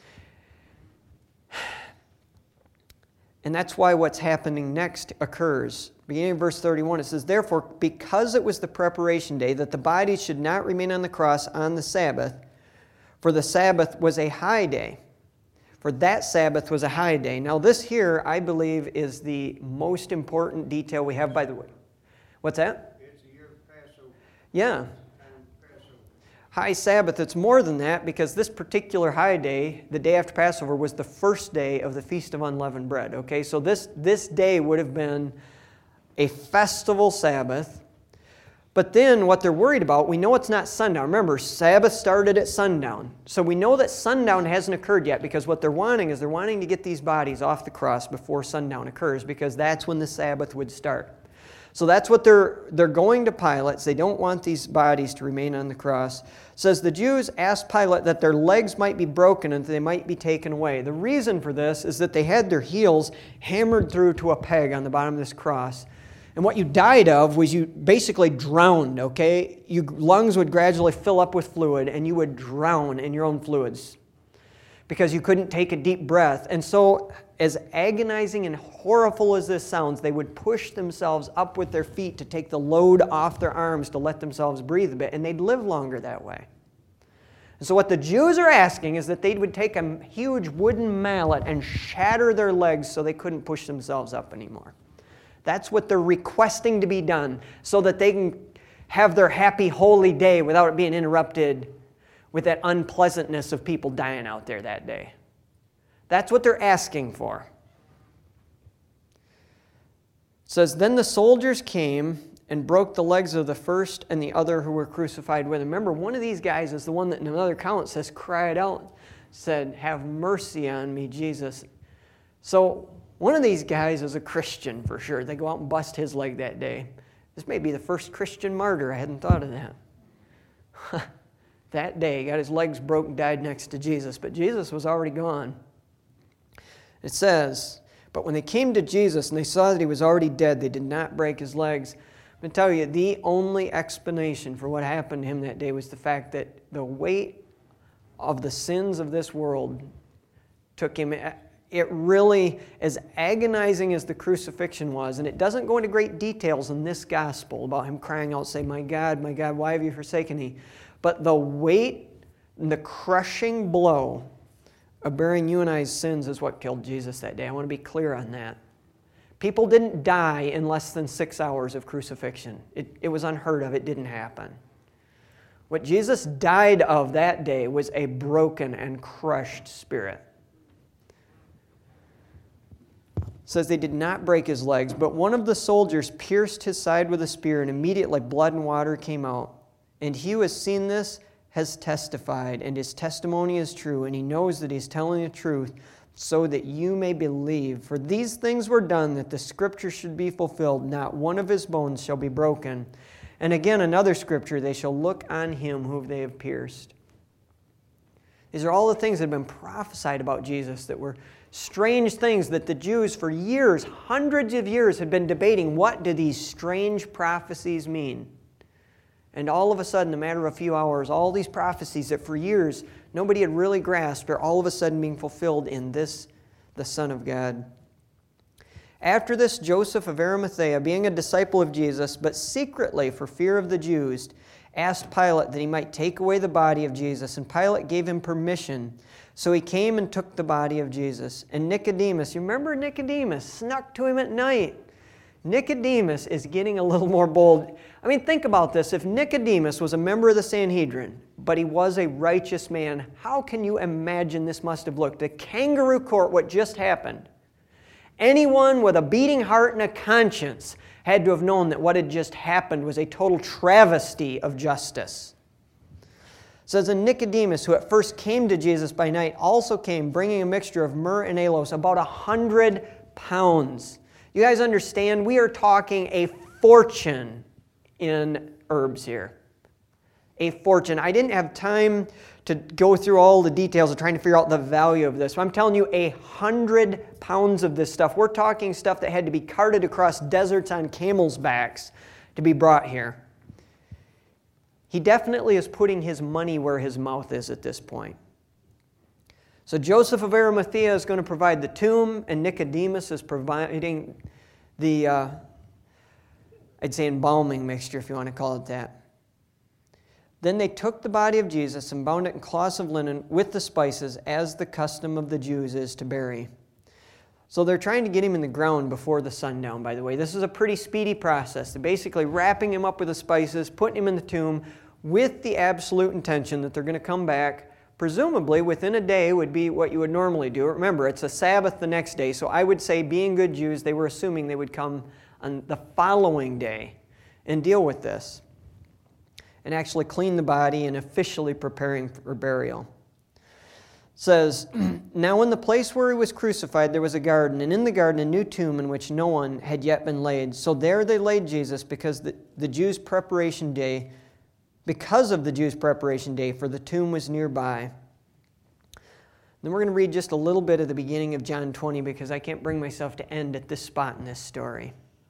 And that's why what's happening next occurs. Beginning of verse thirty-one, it says, therefore, because it was the preparation day, that the body should not remain on the cross on the Sabbath, for the Sabbath was a high day. For that Sabbath was a high day. Now this here, I believe, is the most important detail we have, by the way. What's that? It's a year of Passover. Yeah. Passover. High Sabbath, it's more than that, because this particular high day, the day after Passover, was the first day of the Feast of Unleavened Bread. Okay, so this, this day would have been a festival Sabbath. But then what they're worried about, we know it's not sundown. Remember, Sabbath started at sundown. So we know that sundown hasn't occurred yet, because what they're wanting is they're wanting to get these bodies off the cross before sundown occurs, because that's when the Sabbath would start. So that's what they're, they're going to Pilate. They don't want these bodies to remain on the cross. It says, the Jews asked Pilate that their legs might be broken and that they might be taken away. The reason for this is that they had their heels hammered through to a peg on the bottom of this cross. And what you died of was you basically drowned, okay? Your lungs would gradually fill up with fluid, and you would drown in your own fluids because you couldn't take a deep breath. And so, as agonizing and horrible as this sounds, they would push themselves up with their feet to take the load off their arms to let themselves breathe a bit, and they'd live longer that way. And so what the Jews are asking is that they would take a huge wooden mallet and shatter their legs so they couldn't push themselves up anymore. That's what they're requesting to be done, so that they can have their happy, holy day without it being interrupted with that unpleasantness of people dying out there that day. That's what they're asking for. It says, then the soldiers came and broke the legs of the first and the other who were crucified with him. Remember, one of these guys is the one that in another account says, cried out, said, have mercy on me, Jesus. So one of these guys is a Christian for sure. They go out and bust his leg that day. This may be the first Christian martyr. I hadn't thought of that. That day, he got his legs broke, died next to Jesus. But Jesus was already gone. It says, but when they came to Jesus and they saw that he was already dead, they did not break his legs. I'm going to tell you, the only explanation for what happened to him that day was the fact that the weight of the sins of this world took him. It really, as agonizing as the crucifixion was, and it doesn't go into great details in this gospel about him crying out, saying, my God, my God, why have you forsaken me? But the weight and the crushing blow of bearing you and I's sins is what killed Jesus that day. I want to be clear on that. People didn't die in less than six hours of crucifixion. It, it was unheard of. It didn't happen. What Jesus died of that day was a broken and crushed spirit. It says they did not break his legs, but one of the soldiers pierced his side with a spear, and immediately blood and water came out. And he who has seen this has testified, and his testimony is true, and he knows that he's telling the truth, so that you may believe. For these things were done, that the scripture should be fulfilled. Not one of his bones shall be broken. And again, another scripture, they shall look on him whom they have pierced. These are all the things that have been prophesied about Jesus, that were strange things that the Jews for years, hundreds of years, had been debating. What do these strange prophecies mean? And all of a sudden, in a matter of a few hours, all these prophecies that for years nobody had really grasped are all of a sudden being fulfilled in this, the Son of God. After this, Joseph of Arimathea, being a disciple of Jesus, but secretly for fear of the Jews, asked Pilate that he might take away the body of Jesus. And Pilate gave him permission. So he came and took the body of Jesus. And Nicodemus, you remember Nicodemus, snuck to him at night. Nicodemus is getting a little more bold. I mean, think about this. If Nicodemus was a member of the Sanhedrin, but he was a righteous man, how can you imagine this must have looked? A kangaroo court, what just happened. Anyone with a beating heart and a conscience had to have known that what had just happened was a total travesty of justice. It says, and Nicodemus, who at first came to Jesus by night, also came bringing a mixture of myrrh and aloes, about a hundred pounds. You guys understand, we are talking a fortune in herbs here. A fortune. I didn't have time to go through all the details of trying to figure out the value of this. I'm telling you, a hundred pounds of this stuff. We're talking stuff that had to be carted across deserts on camels' backs to be brought here. He definitely is putting his money where his mouth is at this point. So Joseph of Arimathea is going to provide the tomb, and Nicodemus is providing the, uh, I'd say embalming mixture, if you want to call it that. Then they took the body of Jesus and bound it in cloths of linen with the spices, as the custom of the Jews is to bury. So they're trying to get him in the ground before the sundown, by the way. This is a pretty speedy process. They're basically wrapping him up with the spices, putting him in the tomb, with the absolute intention that they're going to come back. Presumably, within a day would be what you would normally do. Remember, it's a Sabbath the next day, so I would say, being good Jews, they were assuming they would come on the following day and deal with this, and actually clean the body and officially preparing for burial. It says, now in the place where he was crucified there was a garden, and in the garden a new tomb in which no one had yet been laid. So there they laid Jesus, because the, the Jews' preparation day Because of the Jews' preparation day, for the tomb was nearby. Then we're going to read just a little bit of the beginning of John twenty, because I can't bring myself to end at this spot in this story.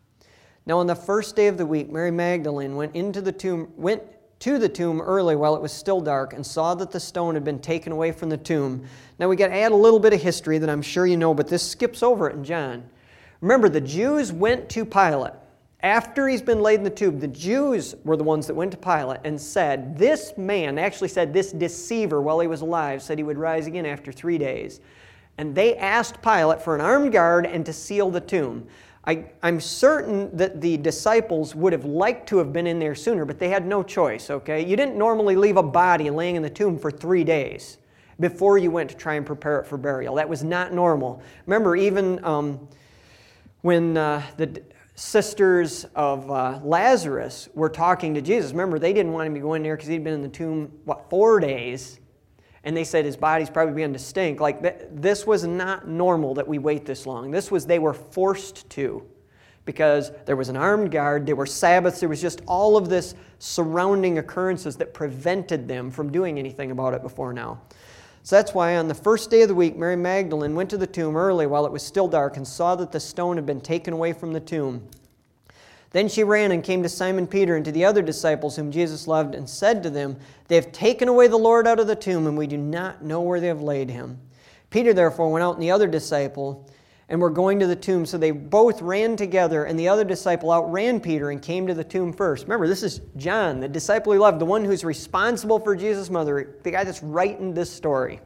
Now on the first day of the week, Mary Magdalene went into the tomb, went to the tomb early while it was still dark, and saw that the stone had been taken away from the tomb. Now we got to add a little bit of history that I'm sure you know, but this skips over it in John. Remember, the Jews went to Pilate. After he's been laid in the tomb, the Jews were the ones that went to Pilate and said, this man, actually said this deceiver while he was alive, said he would rise again after three days. And they asked Pilate for an armed guard and to seal the tomb. I, I'm certain that the disciples would have liked to have been in there sooner, but they had no choice, okay? You didn't normally leave a body laying in the tomb for three days before you went to try and prepare it for burial. That was not normal. Remember, even um, when uh, the sisters of uh, Lazarus were talking to Jesus. Remember, they didn't want him to go in there because he'd been in the tomb, what, four days? And they said his body's probably beginning to stink. Like, th- this was not normal that we wait this long. This was, they were forced to, because there was an armed guard, there were Sabbaths, there was just all of this surrounding occurrences that prevented them from doing anything about it before now. So that's why on the first day of the week, Mary Magdalene went to the tomb early while it was still dark and saw that the stone had been taken away from the tomb. Then she ran and came to Simon Peter and to the other disciples whom Jesus loved, and said to them, they have taken away the Lord out of the tomb, and we do not know where they have laid him. Peter therefore went out and the other disciple, and were going to the tomb. So they both ran together, and the other disciple outran Peter and came to the tomb first. Remember, this is John, the disciple he loved, the one who's responsible for Jesus' mother, the guy that's writing this story.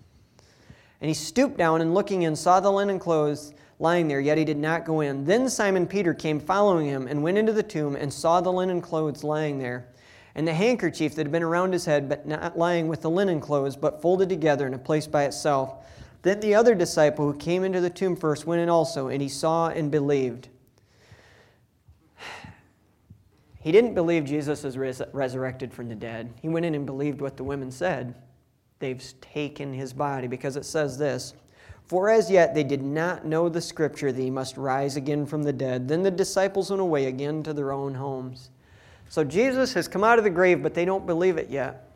And he stooped down and looking in, saw the linen clothes lying there, yet he did not go in. Then Simon Peter came following him and went into the tomb and saw the linen clothes lying there, and the handkerchief that had been around his head, but not lying with the linen clothes, but folded together in a place by itself. Then the other disciple who came into the tomb first went in also, and he saw and believed. He didn't believe Jesus was res- resurrected from the dead. He went in and believed what the women said. They've taken his body, because it says this, "For as yet they did not know the scripture that he must rise again from the dead. Then the disciples went away again to their own homes." So Jesus has come out of the grave, but they don't believe it yet,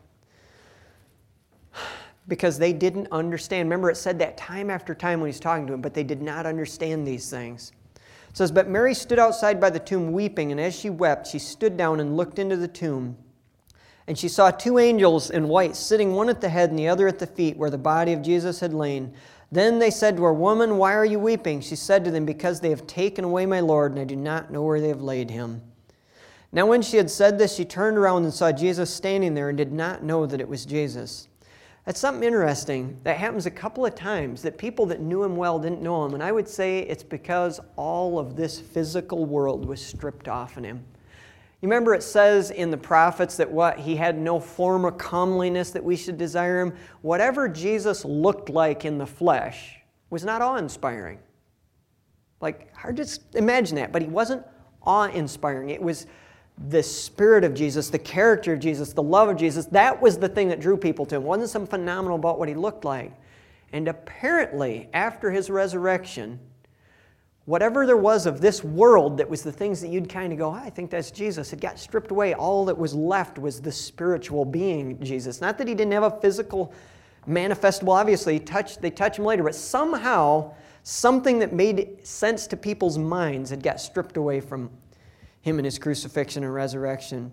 because they didn't understand. Remember, it said that time after time when he's talking to them, but they did not understand these things. It says, "But Mary stood outside by the tomb weeping, and as she wept, she stood down and looked into the tomb. And she saw two angels in white sitting, one at the head and the other at the feet, where the body of Jesus had lain. Then they said to her, 'Woman, why are you weeping?' She said to them, 'Because they have taken away my Lord, and I do not know where they have laid him.' Now when she had said this, she turned around and saw Jesus standing there, and did not know that it was Jesus." That's something interesting that happens a couple of times, that people that knew him well didn't know him. And I would say it's because all of this physical world was stripped off in him. You remember it says in the prophets that what? He had no form or comeliness that we should desire him. Whatever Jesus looked like in the flesh was not awe-inspiring. Like, hard to imagine that, but he wasn't awe-inspiring. It was the spirit of Jesus, the character of Jesus, the love of Jesus. That was the thing that drew people to him. It wasn't some phenomenal about what he looked like. And apparently, after his resurrection, whatever there was of this world that was the things that you'd kind of go, I think that's Jesus, it got stripped away. All that was left was the spiritual being Jesus. Not that he didn't have a physical manifestable, obviously, touched, they touch him later, but somehow something that made sense to people's minds had got stripped away from him and his crucifixion and resurrection.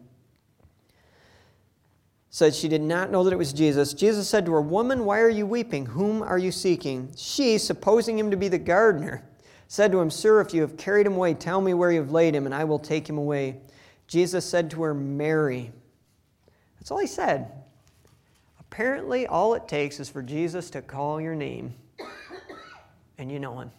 Said she did not know that it was Jesus. Jesus said to her, "Woman, why are you weeping? Whom are you seeking?" She, supposing him to be the gardener, said to him, "Sir, if you have carried him away, tell me where you have laid him, and I will take him away." Jesus said to her, "Mary." That's all he said. Apparently, all it takes is for Jesus to call your name, and you know him.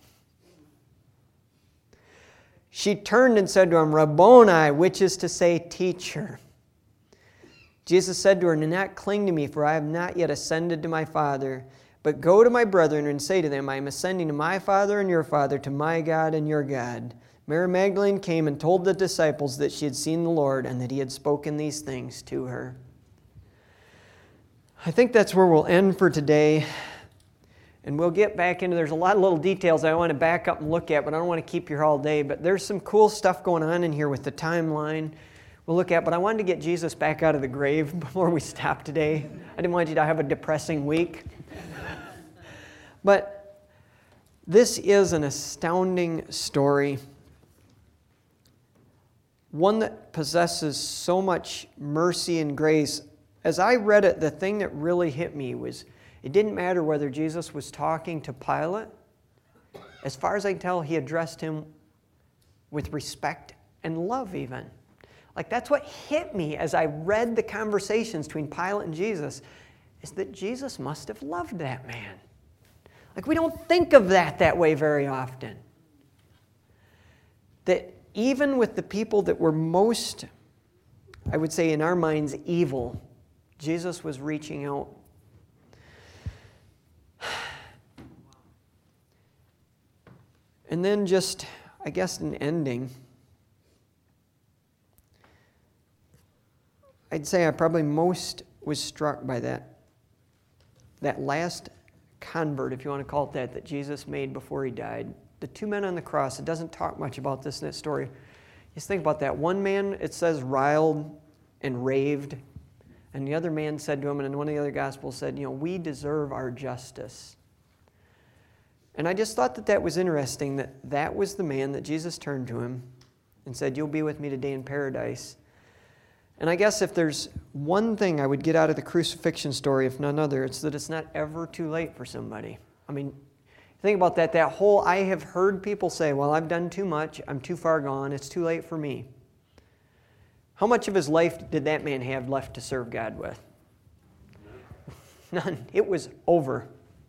She turned and said to him, "Rabboni," which is to say, teacher. Jesus said to her, "Do not cling to me, for I have not yet ascended to my Father. But go to my brethren and say to them, I am ascending to my Father and your Father, to my God and your God." Mary Magdalene came and told the disciples that she had seen the Lord and that he had spoken these things to her. I think that's where we'll end for today. And we'll get back into, there's a lot of little details I want to back up and look at, but I don't want to keep you here all day. But there's some cool stuff going on in here with the timeline we'll look at. But I wanted to get Jesus back out of the grave before we stop today. I didn't want you to have a depressing week. But this is an astounding story. One that possesses so much mercy and grace. As I read it, the thing that really hit me was it didn't matter whether Jesus was talking to Pilate. As far as I can tell, he addressed him with respect and love even. Like, that's what hit me as I read the conversations between Pilate and Jesus, is that Jesus must have loved that man. Like, we don't think of that that way very often. That even with the people that were most, I would say in our minds, evil, Jesus was reaching out. And then just, I guess, an ending. I'd say I probably most was struck by that. That last convert, if you want to call it that, that Jesus made before he died. The two men on the cross, it doesn't talk much about this in that story. Just think about that. One man, it says, riled and raved. And the other man said to him, and in one of the other Gospels said, you know, we deserve our justice. And I just thought that that was interesting, that that was the man that Jesus turned to him and said, you'll be with me today in paradise. And I guess if there's one thing I would get out of the crucifixion story, if none other, it's that it's not ever too late for somebody. I mean, think about that. That whole, I have heard people say, well, I've done too much. I'm too far gone. It's too late for me. How much of his life did that man have left to serve God with? None. It was over.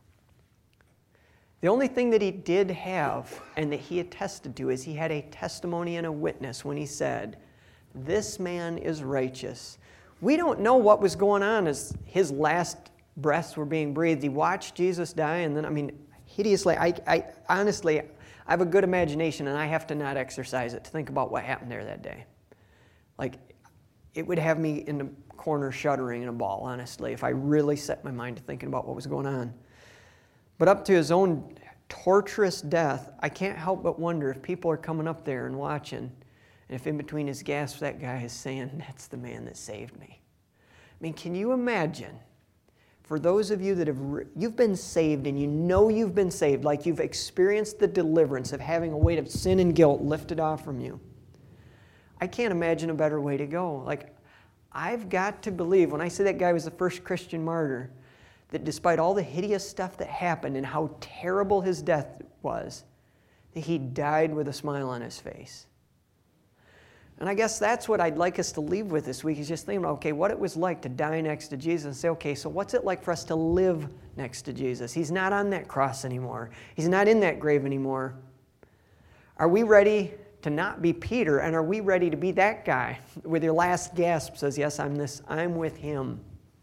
The only thing that he did have and that he attested to is he had a testimony and a witness when he said, this man is righteous. We don't know what was going on as his last breaths were being breathed. He watched Jesus die, and then, I mean, hideously, I, I honestly, I have a good imagination, and I have to not exercise it to think about what happened there that day. Like, it would have me in the corner shuddering in a ball, honestly, if I really set my mind to thinking about what was going on. But up to his own torturous death, I can't help but wonder if people are coming up there and watching, and if in between his gasps that guy is saying, that's the man that saved me. I mean, can you imagine, for those of you that have, re- you've been saved and you know you've been saved, like you've experienced the deliverance of having a weight of sin and guilt lifted off from you. I can't imagine a better way to go. Like, I've got to believe, when I say that guy was the first Christian martyr, that despite all the hideous stuff that happened and how terrible his death was, that he died with a smile on his face. And I guess that's what I'd like us to leave with this week, is just thinking about, okay, what it was like to die next to Jesus, and say, okay, so what's it like for us to live next to Jesus? He's not on that cross anymore. He's not in that grave anymore. Are we ready to not be Peter, and are we ready to be that guy with your last gasp says, yes, I'm this, I'm with him?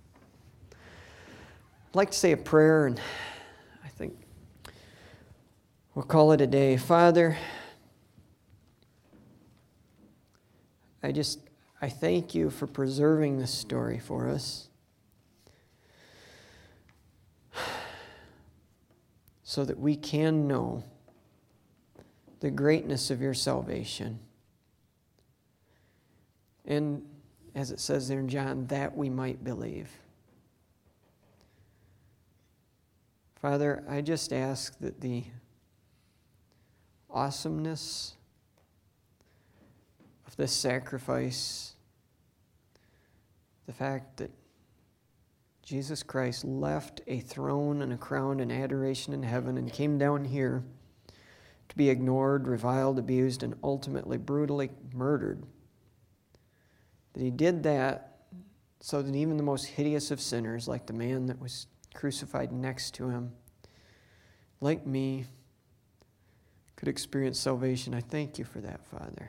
I'd like to say a prayer, and I think we'll call it a day. Father, I just, I thank you for preserving this story for us, so that we can know the greatness of your salvation. And as it says there in John, that we might believe. Father, I just ask that the awesomeness of this sacrifice, the fact that Jesus Christ left a throne and a crown and adoration in heaven and came down here to be ignored, reviled, abused, and ultimately brutally murdered, that he did that so that even the most hideous of sinners, like the man that was crucified next to him, like me, could experience salvation. I thank you for that, Father.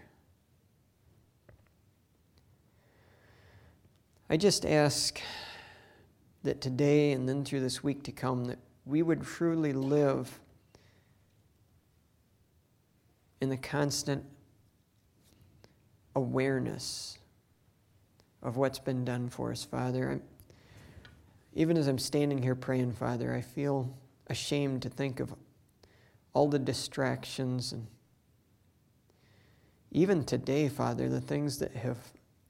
I just ask that today and then through this week to come, that we would truly live in the constant awareness of what's been done for us, Father. I'm, even as I'm standing here praying, Father, I feel ashamed to think of all the distractions, and even today, Father, the things that have,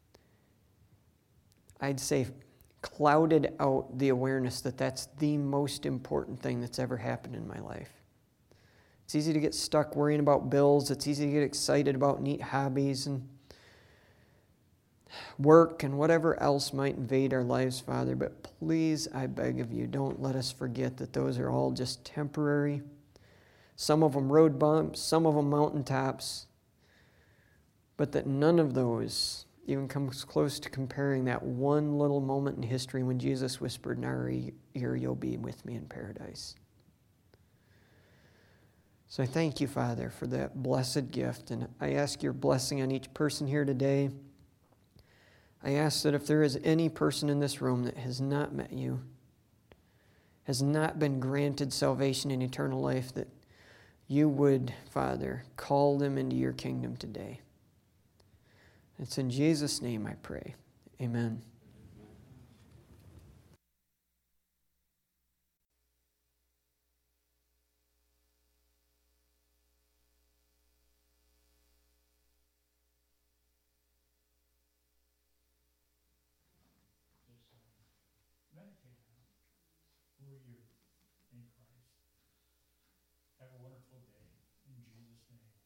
I'd say, clouded out the awareness that that's the most important thing that's ever happened in my life. It's easy to get stuck worrying about bills. It's easy to get excited about neat hobbies and work and whatever else might invade our lives, Father. But please, I beg of you, don't let us forget that those are all just temporary. Some of them road bumps, some of them mountaintops. But that none of those even comes close to comparing that one little moment in history when Jesus whispered in our ear, you'll be with me in paradise. So I thank you, Father, for that blessed gift. And I ask your blessing on each person here today. I ask that if there is any person in this room that has not met you, has not been granted salvation and eternal life, that you would, Father, call them into your kingdom today. It's in Jesus' name I pray. Amen. Meditate on who are you in Christ. Have a wonderful day in Jesus' name.